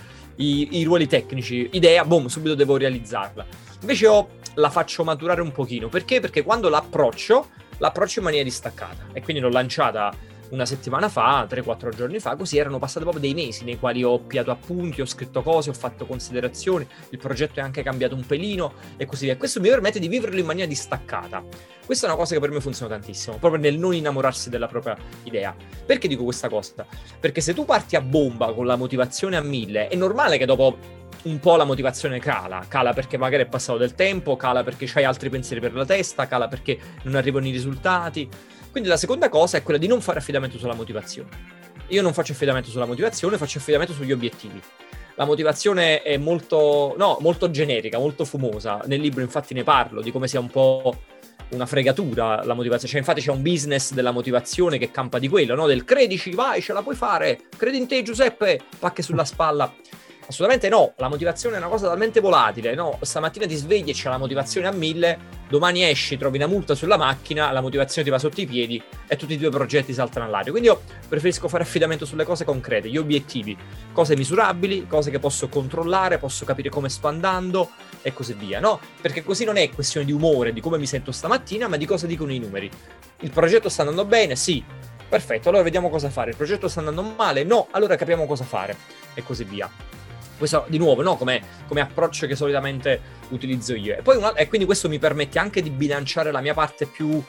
i ruoli tecnici, idea, boom, subito devo realizzarla. Invece la faccio maturare un pochino, perché? Perché quando l'approccio in maniera distaccata, e quindi l'ho lanciata una settimana fa, 3-4 giorni fa, così erano passati proprio dei mesi nei quali ho piato appunti, ho scritto cose, ho fatto considerazioni, il progetto è anche cambiato un pelino e così via. Questo mi permette di viverlo in maniera distaccata. Questa è una cosa che per me funziona tantissimo, proprio nel non innamorarsi della propria idea. Perché dico questa cosa? Perché se tu parti a bomba con la motivazione a 1000, è normale che dopo un po' la motivazione cala perché magari è passato del tempo, cala perché c'hai altri pensieri per la testa, cala perché non arrivano i risultati. Quindi la seconda cosa è quella di non fare affidamento sulla motivazione. Io non faccio affidamento sulla motivazione, faccio affidamento sugli obiettivi. La motivazione è molto generica, molto fumosa. Nel libro infatti ne parlo di come sia un po' una fregatura la motivazione. Cioè infatti c'è un business della motivazione che campa di quello, no? Del credici, vai, ce la puoi fare, credi in te Giuseppe, pacche sulla spalla. Assolutamente no, la motivazione è una cosa talmente volatile, no? Stamattina ti svegli e c'è la motivazione a 1000, domani esci, trovi una multa sulla macchina, la motivazione ti va sotto i piedi e tutti i tuoi progetti saltano all'aria. Quindi io preferisco fare affidamento sulle cose concrete, gli obiettivi, cose misurabili, cose che posso controllare, posso capire come sto andando e così via, no? Perché così non è questione di umore, di come mi sento stamattina, ma di cosa dicono i numeri. Il progetto sta andando bene? Sì. Perfetto, allora vediamo cosa fare. Il progetto sta andando male? No, allora capiamo cosa fare e così via. Questo di nuovo, no? Come approccio che solitamente utilizzo io. E poi e quindi questo mi permette anche di bilanciare la mia parte più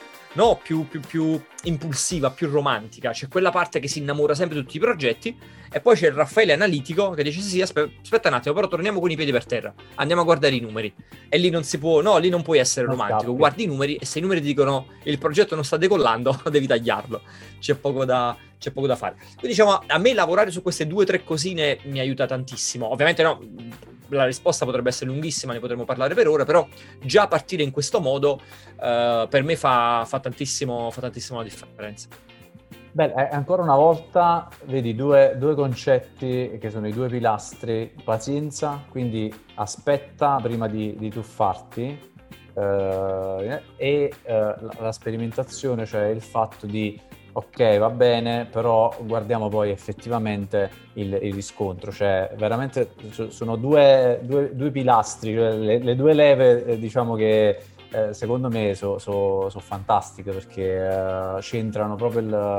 impulsiva, più romantica. C'è quella parte che si innamora sempre di tutti i progetti e poi c'è il Raffaele analitico che dice sì, aspetta un attimo, però torniamo con i piedi per terra, andiamo a guardare i numeri. E lì non si può, no, lì non puoi essere romantico, guardi i numeri e se i numeri ti dicono il progetto non sta decollando, devi tagliarlo. C'è poco da fare. Quindi diciamo, a me lavorare su queste 2-3 cosine mi aiuta tantissimo. Ovviamente no, la risposta potrebbe essere lunghissima, ne potremmo parlare per ore, però già partire in questo modo per me fa tantissimo la differenza. Beh, ancora una volta vedi due concetti che sono i 2 pilastri: pazienza, quindi aspetta prima di tuffarti, e la sperimentazione, cioè il fatto di ok, va bene, però guardiamo poi effettivamente il riscontro, cioè veramente sono due pilastri, cioè le due leve, diciamo che secondo me sono fantastiche perché centrano proprio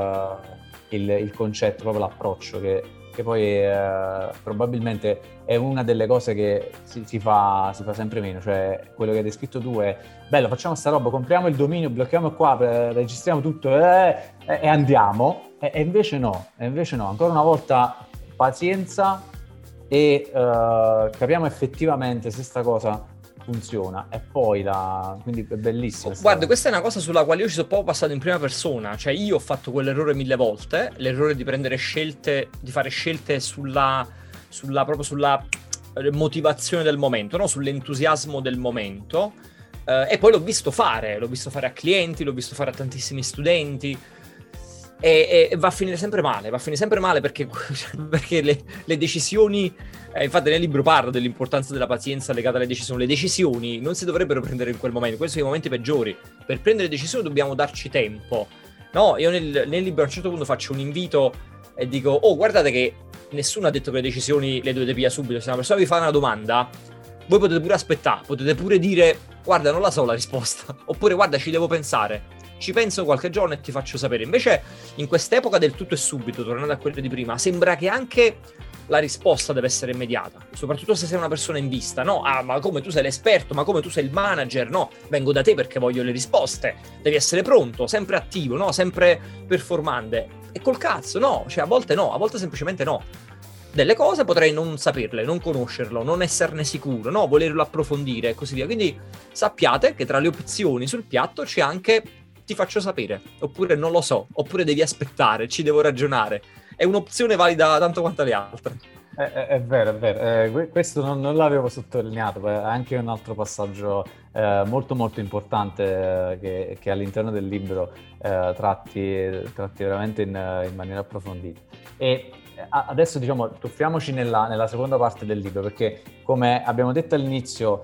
il concetto, proprio l'approccio che poi probabilmente è una delle cose che si fa sempre meno, cioè quello che hai descritto tu è bello, facciamo sta roba, compriamo il dominio, blocchiamo qua, registriamo tutto e andiamo, e invece no, ancora una volta pazienza e capiamo effettivamente se sta cosa funziona e poi quindi è bellissimo. Guarda, questa è una cosa sulla quale io ci sono proprio passato in prima persona, cioè io ho fatto quell'errore 1000 volte, l'errore di prendere scelte, di fare scelte proprio sulla motivazione del momento, no? Sull'entusiasmo del momento, e poi l'ho visto fare a clienti, l'ho visto fare a tantissimi studenti, e va a finire sempre male perché, perché le decisioni, infatti nel libro parlo dell'importanza della pazienza legata alle decisioni. Le decisioni non si dovrebbero prendere in quel momento, questi sono i momenti peggiori. Per prendere decisioni dobbiamo darci tempo, no? Io nel libro a un certo punto faccio un invito e dico: oh, guardate che nessuno ha detto che le decisioni le dovete pigliare subito. Se una persona vi fa una domanda, voi potete pure aspettare, potete pure dire: guarda, non la so la risposta, oppure guarda, ci devo pensare, ci penso qualche giorno e ti faccio sapere. Invece in quest'epoca del tutto e subito, tornando a quello di prima, sembra che anche la risposta deve essere immediata, soprattutto se sei una persona in vista, no? Ah, ma come tu sei l'esperto, ma come tu sei il manager, no? Vengo da te perché voglio le risposte, devi essere pronto, sempre attivo, no? Sempre performante. E col cazzo, no? Cioè a volte no, a volte semplicemente no. Delle cose potrei non saperle, non conoscerlo, non esserne sicuro, no? Volerlo approfondire e così via. Quindi sappiate che tra le opzioni sul piatto c'è anche ti faccio sapere, oppure non lo so, oppure devi aspettare, ci devo ragionare. È un'opzione valida tanto quanto le altre. È vero, è vero. Questo non l'avevo sottolineato, è anche un altro passaggio molto molto importante che all'interno del libro tratti veramente in maniera approfondita. E adesso diciamo tuffiamoci nella seconda parte del libro, perché come abbiamo detto all'inizio,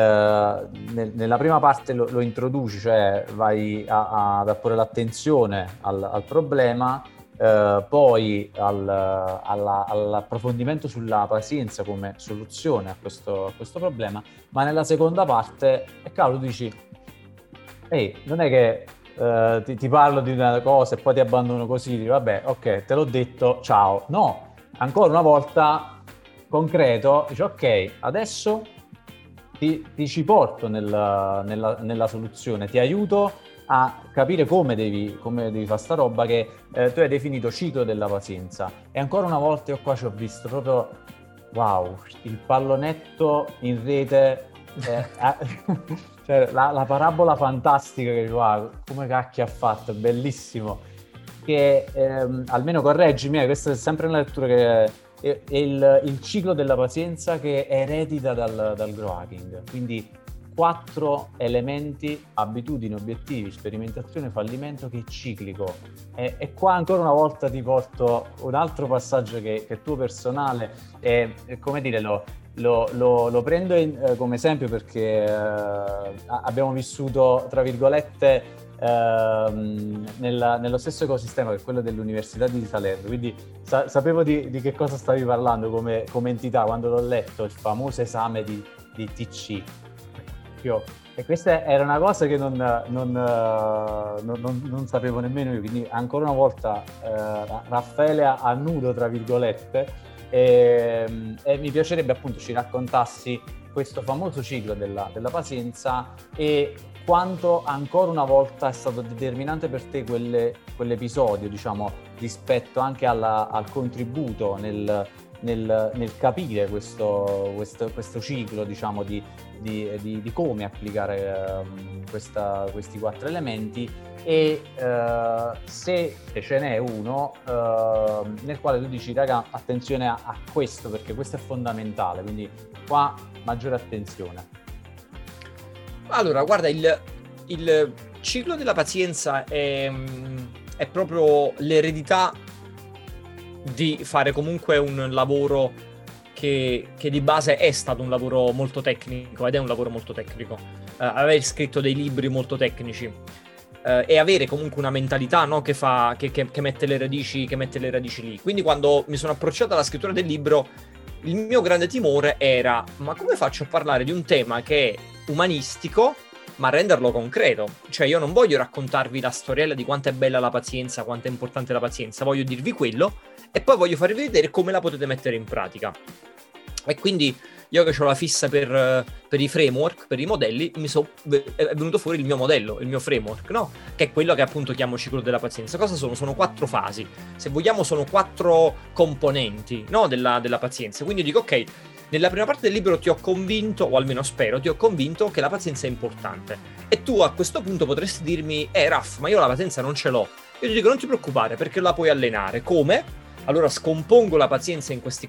nella prima parte lo introduci, cioè vai ad apporre l'attenzione al problema, poi all'approfondimento sulla pazienza come soluzione a questo problema, ma nella seconda parte, cavolo, tu dici, ehi, non è che ti parlo di una cosa e poi ti abbandono così, dici, vabbè, ok, te l'ho detto, ciao. No, ancora una volta concreto, dici, ok, adesso ti ci porto nella soluzione, ti aiuto a capire come devi fare sta roba che tu hai definito ciclo della pazienza. E ancora una volta io qua ci ho visto proprio, wow, il pallonetto in rete, cioè la parabola fantastica che wow, come cacchio ha fatto, è bellissimo. Che almeno correggimi, questa è sempre una lettura che è il ciclo della pazienza che eredita dal grow hacking. Quindi 4 elementi: abitudini, obiettivi, sperimentazione, fallimento, che è ciclico. E qua ancora una volta ti porto un altro passaggio che è tuo personale, e come dire, lo prendo come esempio perché abbiamo vissuto, tra virgolette, nello stesso ecosistema che è quello dell'Università di Salerno, quindi sapevo di che cosa stavi parlando come entità quando l'ho letto, il famoso esame di TC. E questa era una cosa che non sapevo nemmeno io, quindi ancora una volta Raffaele a nudo, tra virgolette, e mi piacerebbe appunto ci raccontassi questo famoso ciclo della pazienza e quanto ancora una volta è stato determinante per te quell'episodio, diciamo, rispetto anche al contributo nel capire questo ciclo, diciamo, di come applicare questi 4 elementi, e se ce n'è uno nel quale tu dici, raga, attenzione a questo perché questo è fondamentale, quindi qua maggiore attenzione. Allora, guarda, il ciclo della pazienza è proprio l'eredità di fare comunque un lavoro che di base è stato un lavoro molto tecnico ed è un lavoro molto tecnico. Aver scritto dei libri molto tecnici. e avere comunque una mentalità, no, che mette le radici lì. Quindi quando mi sono approcciato alla scrittura del libro, il mio grande timore era: ma come faccio a parlare di un tema che è umanistico ma renderlo concreto? Cioè, io non voglio raccontarvi la storiella di quanto è bella la pazienza, quanto è importante la pazienza, voglio dirvi quello e poi voglio farvi vedere come la potete mettere in pratica. E quindi io che ho la fissa per i framework, per i modelli, è venuto fuori il mio modello, il mio framework, no? Che è quello che appunto chiamo ciclo della pazienza. Cosa sono? Sono 4 fasi. Se vogliamo sono 4 componenti, no? della pazienza. Quindi io dico, ok, nella prima parte del libro ti ho convinto, o almeno spero, ti ho convinto che la pazienza è importante. E tu a questo punto potresti dirmi: Raf, ma io la pazienza non ce l'ho. Io ti dico: non ti preoccupare, perché la puoi allenare. Come? Allora scompongo la pazienza in questi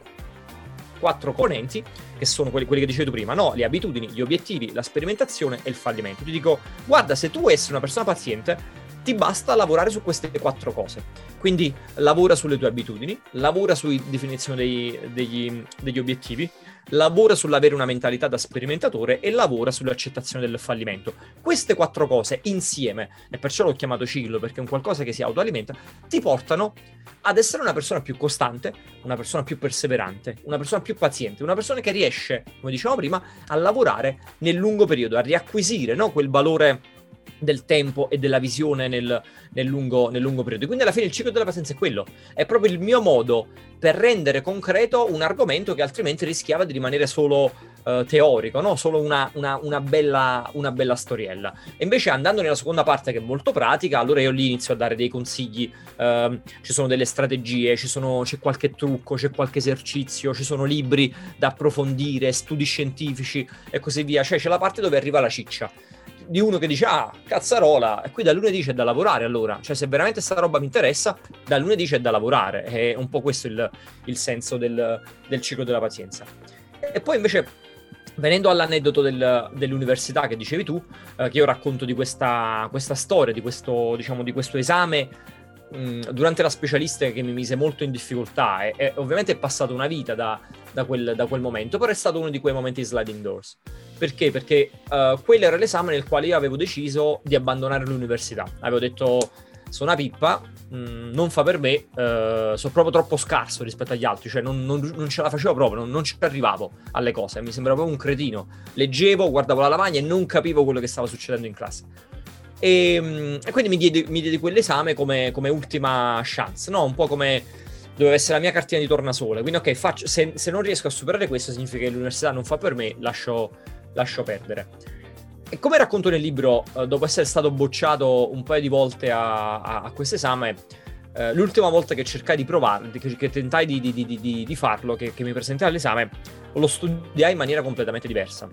4 componenti, che sono quelli che dicevi tu prima, no? Le abitudini, gli obiettivi, la sperimentazione e il fallimento. Ti dico: guarda, se tu essere una persona paziente, ti basta lavorare su queste 4 cose. Quindi lavora sulle tue abitudini, lavora sulla definizione degli obiettivi, lavora sull'avere una mentalità da sperimentatore e lavora sull'accettazione del fallimento. Queste 4 cose insieme, e perciò l'ho chiamato ciclo, perché è un qualcosa che si autoalimenta, ti portano ad essere una persona più costante, una persona più perseverante, una persona più paziente, una persona che riesce, come dicevamo prima, a lavorare nel lungo periodo, a riacquisire, no, quel valore del tempo e della visione nel lungo periodo. Quindi alla fine il ciclo della pazienza è quello, è proprio il mio modo per rendere concreto un argomento che altrimenti rischiava di rimanere solo teorico, no? Solo una bella storiella. E invece, andando nella seconda parte, che è molto pratica, allora io lì inizio a dare dei consigli, ci sono delle strategie, c'è qualche trucco, c'è qualche esercizio, ci sono libri da approfondire, studi scientifici e così via. Cioè c'è la parte dove arriva la ciccia di uno che dice: ah, cazzarola, e qui da lunedì c'è da lavorare. Allora, cioè, se veramente sta roba mi interessa, da lunedì c'è da lavorare. È un po' questo il senso del ciclo della pazienza. E poi invece, venendo all'aneddoto dell'università che dicevi tu, che io racconto di questa storia, di questo esame durante la specialistica, che mi mise molto in difficoltà, e ovviamente è passata una vita da quel momento, però è stato uno di quei momenti sliding doors. Perché? Perché quello era l'esame nel quale io avevo deciso di abbandonare l'università. Avevo detto: sono una pippa, non fa per me, sono proprio troppo scarso rispetto agli altri, cioè non ce la facevo proprio, non ci arrivavo alle cose, mi sembrava proprio un cretino. Leggevo, guardavo la lavagna e non capivo quello che stava succedendo in classe. E quindi mi diedi quell'esame come ultima chance, no? Un po' come doveva essere la mia cartina di tornasole. Quindi ok, se non riesco a superare questo, significa che l'università non fa per me, lascio perdere. E come racconto nel libro, dopo essere stato bocciato un paio di volte a questo esame, l'ultima volta che cercai di provare, che tentai di farlo, che mi presentai all'esame, lo studiai in maniera completamente diversa.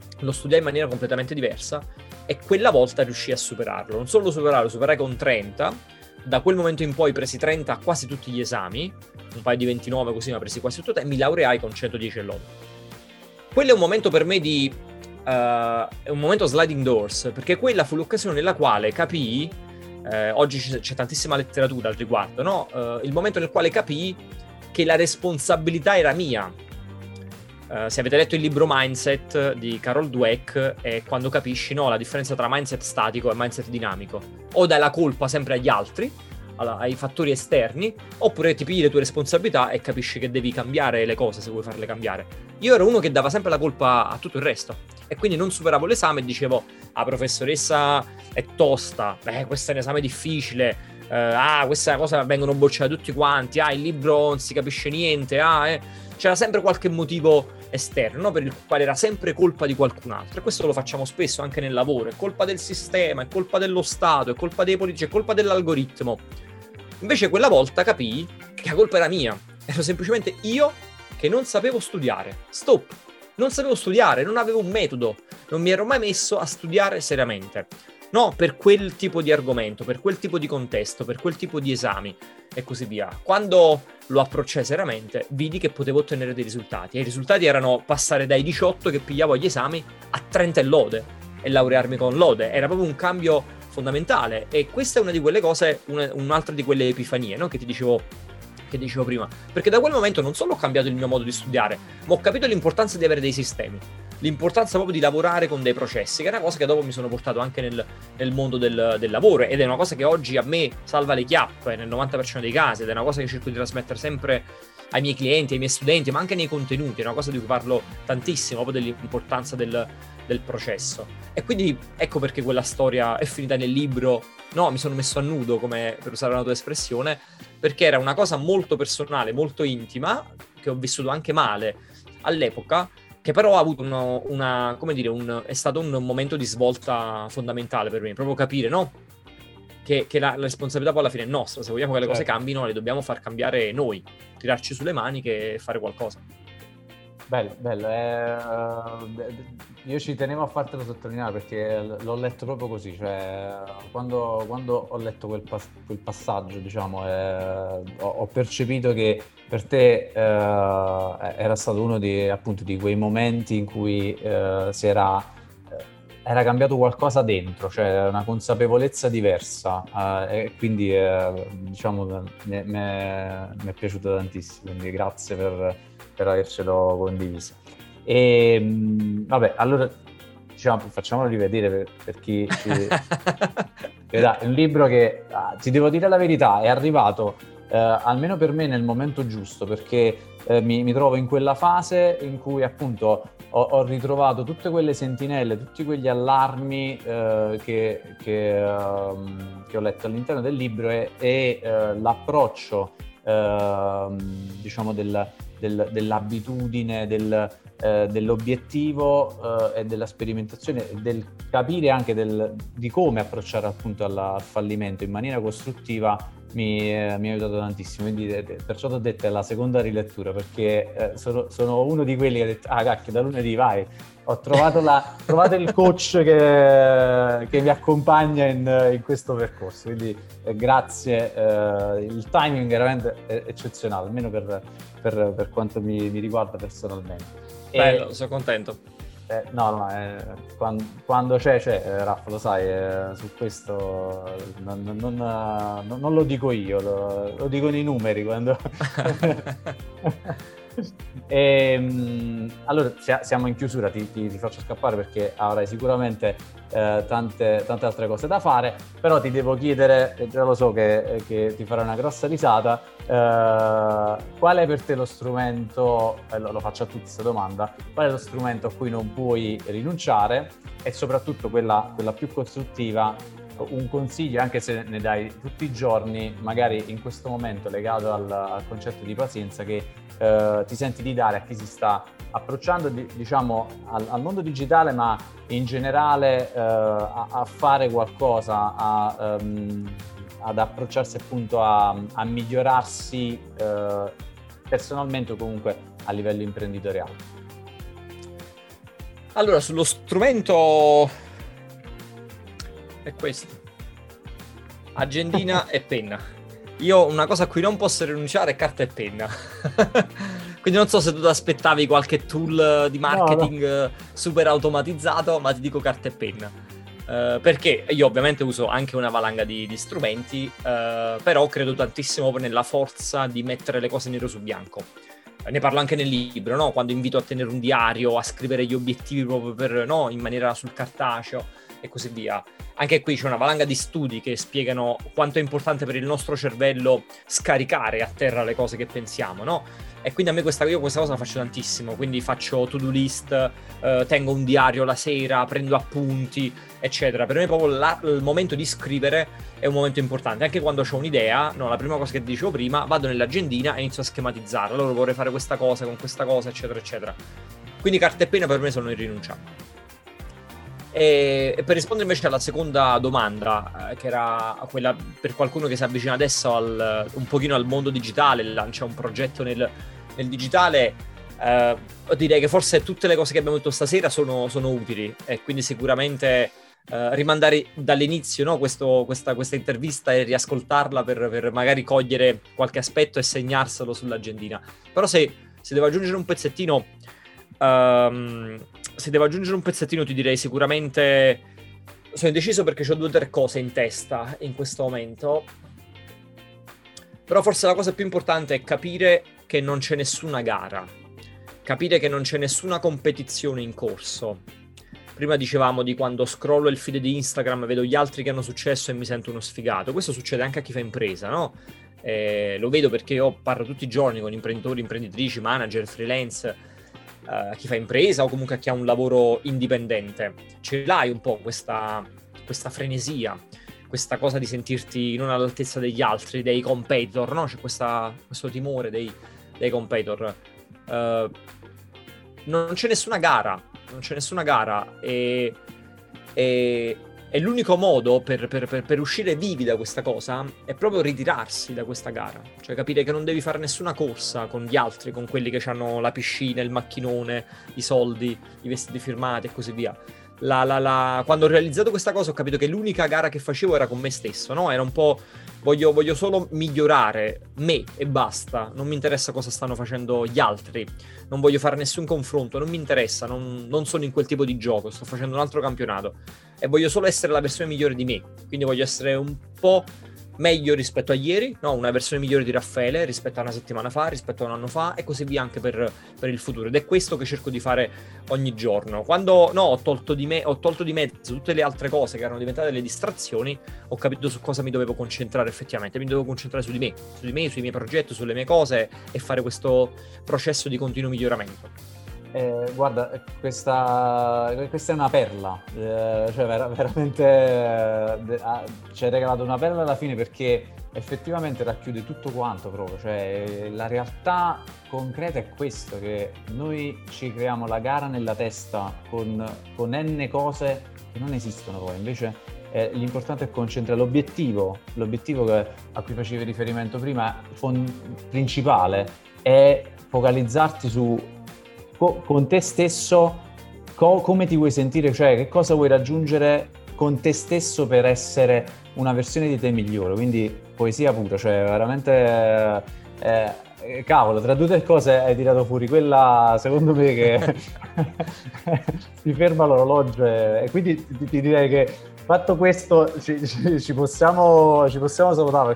E quella volta riuscii a superarlo. Non solo superarlo, superai con 30. Da quel momento in poi presi 30 a quasi tutti gli esami, un paio di 29 così, ma presi quasi tutto, e mi laureai con 110 e lode. Quello è un momento per me è un momento sliding doors, perché quella fu l'occasione nella quale capii, oggi c'è tantissima letteratura al riguardo, no? Il momento nel quale capii che la responsabilità era mia. Se avete letto il libro Mindset di Carol Dweck, è quando capisci, no, la differenza tra mindset statico e mindset dinamico. O dai la colpa sempre agli altri, ai fattori esterni, oppure ti pigli le tue responsabilità e capisci che devi cambiare le cose se vuoi farle cambiare. Io ero uno che dava sempre la colpa a tutto il resto, e quindi non superavo l'esame e dicevo: ah, professoressa è tosta, questo è un esame difficile, questa cosa vengono bocciati tutti quanti, il libro non si capisce niente, c'era sempre qualche motivo esterno, no? Per il quale era sempre colpa di qualcun altro. E questo lo facciamo spesso anche nel lavoro: è colpa del sistema, è colpa dello Stato, è colpa dei politici, è colpa dell'algoritmo. Invece quella volta capii che la colpa era mia, ero semplicemente io che non sapevo studiare. Stop! Non sapevo studiare, non avevo un metodo, non mi ero mai messo a studiare seriamente, no, per quel tipo di argomento, per quel tipo di contesto, per quel tipo di esami e così via. Quando lo approcciai seriamente, vidi che potevo ottenere dei risultati, e i risultati erano passare dai 18 che pigliavo agli esami a 30 e lode, e laurearmi con lode. Era proprio un cambio fondamentale, e questa è una di quelle cose, un'altra di quelle epifanie, no? che dicevo prima, perché da quel momento non solo ho cambiato il mio modo di studiare, ma ho capito l'importanza di avere dei sistemi. l'importanza proprio di lavorare con dei processi, che è una cosa che dopo mi sono portato anche nel mondo del lavoro, ed è una cosa che oggi a me salva le chiappe nel 90% dei casi, ed è una cosa che cerco di trasmettere sempre ai miei clienti, ai miei studenti, ma anche nei contenuti. È una cosa di cui parlo tantissimo, proprio dell'importanza del processo. E quindi ecco perché quella storia è finita nel libro. No, mi sono messo a nudo, come per usare una tua espressione, perché era una cosa molto personale, molto intima, che ho vissuto anche male all'epoca, che però ha avuto è stato un momento di svolta fondamentale per me, proprio capire, no? Che la responsabilità poi alla fine è nostra. Se vogliamo che le cose cambino, le dobbiamo far cambiare noi, tirarci sulle maniche e fare qualcosa. Bello, bello. Io ci tenevo a fartelo sottolineare perché l'ho letto proprio così, cioè quando ho letto quel passaggio, diciamo, ho percepito che per te era stato uno appunto di quei momenti in cui era cambiato qualcosa dentro, cioè una consapevolezza diversa, e quindi diciamo mi è piaciuto tantissimo, quindi grazie per avercelo condiviso. E vabbè, allora diciamo, facciamolo rivedere per chi è un libro che, ti devo dire la verità, è arrivato almeno per me nel momento giusto, perché mi trovo in quella fase in cui appunto ho ritrovato tutte quelle sentinelle, tutti quegli allarmi che ho letto all'interno del libro, e l'approccio diciamo dell'abitudine, dell'obiettivo e della sperimentazione, del capire anche di come approcciare appunto al fallimento in maniera costruttiva mi ha aiutato tantissimo. Quindi perciò ti ho detto è la seconda rilettura, perché sono uno di quelli che ha detto cacchio, da lunedì vai, ho trovato il coach che mi accompagna in questo percorso, quindi grazie, il timing è veramente eccezionale, almeno per quanto mi riguarda personalmente. Bello, sono contento. Quando c'è, Raffa, lo sai, su questo non lo dico io, lo dicono i numeri quando... Allora siamo in chiusura, ti faccio scappare perché avrai sicuramente tante altre cose da fare, però ti devo chiedere, e già lo so che ti farà una grossa risata, qual è per te lo strumento, lo faccio a tutti questa domanda, qual è lo strumento a cui non puoi rinunciare, e soprattutto quella più costruttiva, un consiglio, anche se ne dai tutti i giorni, magari in questo momento legato al concetto di pazienza, che ti senti di dare a chi si sta approcciando diciamo al mondo digitale, ma in generale a fare qualcosa, ad approcciarsi appunto a migliorarsi personalmente o comunque a livello imprenditoriale. Allora, sullo strumento è questo: agendina e penna. Io una cosa a cui non posso rinunciare è carta e penna. Quindi non so se tu ti aspettavi qualche tool di marketing super automatizzato, ma ti dico carta e penna. Perché io ovviamente uso anche una valanga di strumenti, però credo tantissimo nella forza di mettere le cose nero su bianco. Ne parlo anche nel libro, no? Quando invito a tenere un diario, a scrivere gli obiettivi proprio in maniera sul cartaceo e così via. Anche qui c'è una valanga di studi che spiegano quanto è importante per il nostro cervello scaricare a terra le cose che pensiamo, no? E quindi a me io questa cosa la faccio tantissimo, quindi faccio to-do list, tengo un diario la sera, prendo appunti, eccetera. Per me proprio il momento di scrivere è un momento importante. Anche quando ho un'idea, no, la prima cosa che dicevo prima, vado nell'agendina e inizio a schematizzarla. Allora vorrei fare questa cosa con questa cosa, eccetera, eccetera. Quindi carta e penna per me sono irrinunciabili. E per rispondere invece alla seconda domanda, che era quella per qualcuno che si avvicina adesso un pochino al mondo digitale, lancia un progetto nel digitale, direi che forse tutte le cose che abbiamo detto stasera sono utili, e quindi sicuramente rimandare dall'inizio, no, questa intervista e riascoltarla per magari cogliere qualche aspetto e segnarselo sull'agendina. Però se devo aggiungere un pezzettino, ti direi sicuramente, sono indeciso perché ho 2 o 3 cose in testa in questo momento, però forse la cosa più importante è capire che non c'è nessuna gara, capire che non c'è nessuna competizione in corso. Prima dicevamo di quando scrollo il feed di Instagram, vedo gli altri che hanno successo e mi sento uno sfigato. Questo succede anche a chi fa impresa, no? Lo vedo perché io parlo tutti i giorni con imprenditori, imprenditrici, manager, freelance, chi fa impresa o comunque a chi ha un lavoro indipendente. Ce l'hai un po' questa frenesia, questa cosa di sentirti non all'altezza degli altri, dei competitor, no? C'è questo timore dei competitor. Non c'è nessuna gara e l'unico modo per uscire vivi da questa cosa è proprio ritirarsi da questa gara, cioè capire che non devi fare nessuna corsa con gli altri, con quelli che hanno la piscina, il macchinone, i soldi, i vestiti firmati e così via. Quando ho realizzato questa cosa ho capito che l'unica gara che facevo era con me stesso, no? Era un po' voglio solo migliorare me e basta, non mi interessa cosa stanno facendo gli altri, non voglio fare nessun confronto, non mi interessa, non sono in quel tipo di gioco, sto facendo un altro campionato e voglio solo essere la versione migliore di me, quindi voglio essere un po' meglio rispetto a ieri, no? Una versione migliore di Raffaele rispetto a una settimana fa, rispetto a un anno fa e così via anche per il futuro, ed è questo che cerco di fare ogni giorno. Quando ho tolto di mezzo tutte le altre cose che erano diventate delle distrazioni, ho capito su cosa mi dovevo concentrare effettivamente. Mi dovevo concentrare su di me, sui miei progetti, sulle mie cose e fare questo processo di continuo miglioramento. Guarda, questa è una perla, cioè veramente ci hai regalato una perla alla fine, perché effettivamente racchiude tutto quanto proprio, cioè la realtà concreta è questo, che noi ci creiamo la gara nella testa con n cose che non esistono poi, invece l'importante è concentrare l'obiettivo a cui facevi riferimento prima, principale, è focalizzarti su con te stesso, come ti vuoi sentire, cioè che cosa vuoi raggiungere con te stesso per essere una versione di te migliore, quindi poesia pura, cioè veramente cavolo, tra tutte le cose hai tirato fuori quella secondo me che si ferma l'orologio e quindi ti direi che fatto questo ci possiamo salutare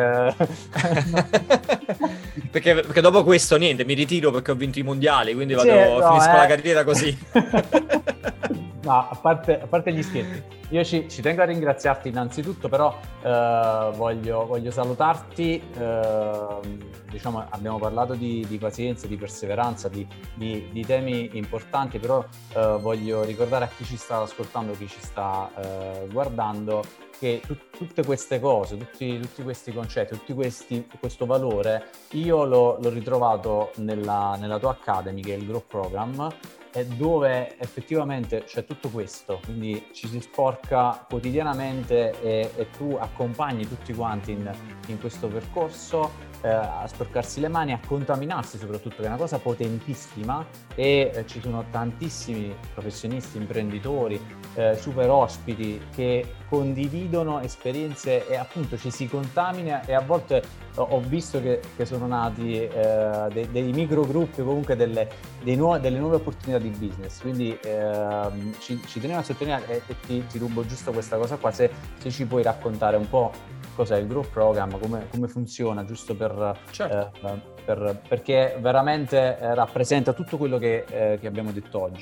perché dopo questo niente, mi ritiro perché ho vinto i mondiali, quindi finisco la carriera così. No, a parte gli scherzi, io ci tengo a ringraziarti innanzitutto, però voglio salutarti. Diciamo, abbiamo parlato di pazienza, di perseveranza, di temi importanti, però voglio ricordare a chi ci sta ascoltando, chi ci sta guardando, che tutte queste cose, tutti questi concetti, questo valore, io l'ho ritrovato nella tua Academy, che è il Growth Program, dove effettivamente c'è tutto questo, quindi ci si sporca quotidianamente e tu accompagni tutti quanti in questo percorso, a sporcarsi le mani, a contaminarsi soprattutto, che è una cosa potentissima, e ci sono tantissimi professionisti, imprenditori, super ospiti che condividono esperienze e appunto ci si contamina, e a volte ho visto che sono nati dei microgruppi, comunque delle nuove opportunità di business, quindi ci tenevo a sottolineare e ti rubo giusto questa cosa qua, se ci puoi raccontare un po' cos'è il Growth Program, come funziona, giusto perché veramente rappresenta tutto quello che abbiamo detto oggi.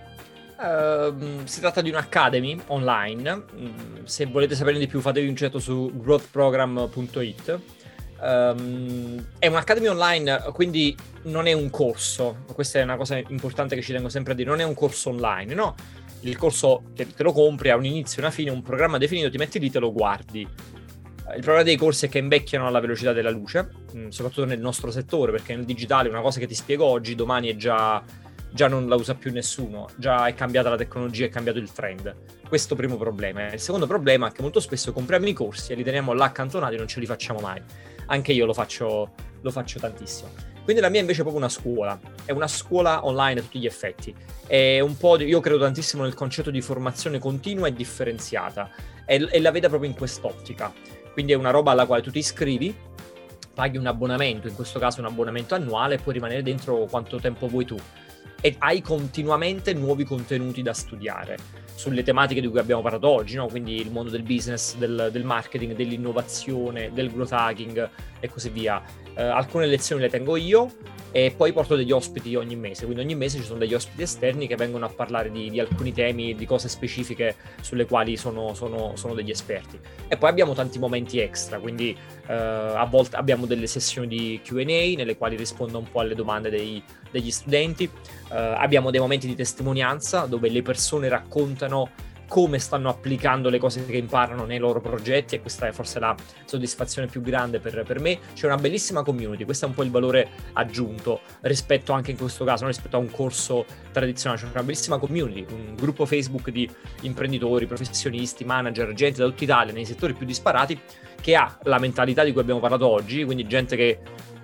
Si tratta di un'academy online, se volete saperne di più fatevi un getto su growthprogram.it. È un'academy online, quindi non è un corso, questa è una cosa importante che ci tengo sempre a dire, non è un corso online, no? Il corso te lo compri, ha un inizio, una fine, un programma definito, ti metti lì, te lo guardi. Il problema dei corsi è che invecchiano alla velocità della luce, soprattutto nel nostro settore, perché nel digitale una cosa che ti spiego oggi, domani è già non la usa più nessuno, già è cambiata la tecnologia, è cambiato il trend. Questo primo problema. Il secondo problema è che molto spesso compriamo i corsi e li teniamo là accantonati e non ce li facciamo mai. Anche io lo faccio tantissimo. Quindi la mia invece è proprio è una scuola online a tutti gli effetti. È io credo tantissimo nel concetto di formazione continua e differenziata, e la vedo proprio in quest'ottica. Quindi è una roba alla quale tu ti iscrivi, paghi un abbonamento, in questo caso un abbonamento annuale, e puoi rimanere dentro quanto tempo vuoi tu. E hai continuamente nuovi contenuti da studiare sulle tematiche di cui abbiamo parlato oggi, no? Quindi il mondo del business, del marketing, dell'innovazione, del growth hacking e così via. Alcune lezioni le tengo io, e poi porto degli ospiti ogni mese, quindi ogni mese ci sono degli ospiti esterni che vengono a parlare di alcuni temi, di cose specifiche sulle quali sono degli esperti. E poi abbiamo tanti momenti extra, quindi a volte abbiamo delle sessioni di Q&A nelle quali rispondo un po' alle domande degli studenti, abbiamo dei momenti di testimonianza dove le persone raccontano come stanno applicando le cose che imparano nei loro progetti, e questa è forse la soddisfazione più grande per me. C'è una bellissima community, questo è un po' il valore aggiunto rispetto anche in questo caso, non rispetto a un corso tradizionale. C'è una bellissima community, un gruppo Facebook di imprenditori, professionisti, manager, gente da tutta Italia nei settori più disparati, che ha la mentalità di cui abbiamo parlato oggi, quindi gente che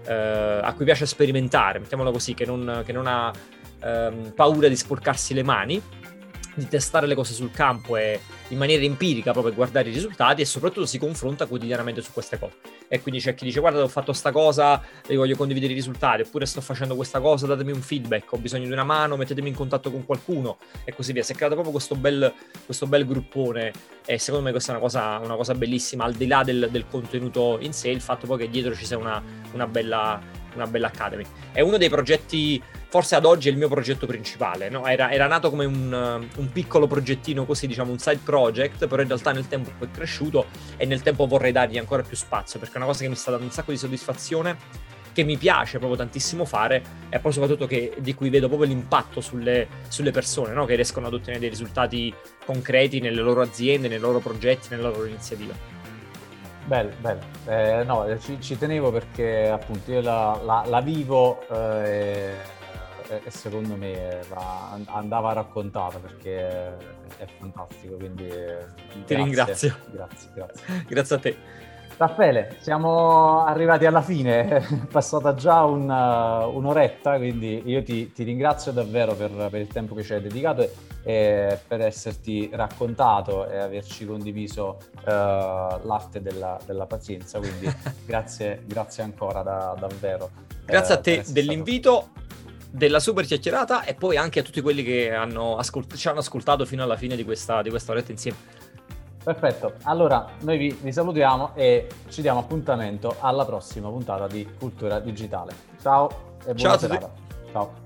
a cui piace sperimentare, mettiamola così, che non ha paura di sporcarsi le mani, di testare le cose sul campo e in maniera empirica proprio guardare i risultati, e soprattutto si confronta quotidianamente su queste cose. E quindi c'è chi dice: guarda, ho fatto sta cosa, vi voglio condividere i risultati, oppure sto facendo questa cosa, datemi un feedback, ho bisogno di una mano, mettetemi in contatto con qualcuno, e così via. Si è creato proprio questo bel gruppone, e secondo me questa è una cosa bellissima, al di là del contenuto in sé, il fatto poi che dietro ci sia una bella academy. È uno dei progetti, forse ad oggi è il mio progetto principale, no? Era nato come un piccolo progettino così, diciamo un side project, però in realtà nel tempo è cresciuto, e nel tempo vorrei dargli ancora più spazio, perché è una cosa che mi sta dando un sacco di soddisfazione, che mi piace proprio tantissimo fare, e poi soprattutto di cui vedo proprio l'impatto sulle persone, no? Che riescono ad ottenere dei risultati concreti nelle loro aziende, nei loro progetti, nelle loro iniziative. Bello. No, ci tenevo perché appunto io la vivo, e secondo me andava raccontata, perché è fantastico, quindi ti ringrazio. Grazie. Grazie a te. Raffaele, siamo arrivati alla fine, è passata già un'oretta, quindi io ti ringrazio davvero per il tempo che ci hai dedicato e per esserti raccontato e averci condiviso l'arte della pazienza, quindi grazie ancora davvero. Grazie a te dell'invito, della super chiacchierata, e poi anche a tutti quelli che ci hanno ascoltato fino alla fine di questa oretta insieme. Perfetto, allora noi vi salutiamo e ci diamo appuntamento alla prossima puntata di Cultura Digitale. Ciao e buona serata. Ciao.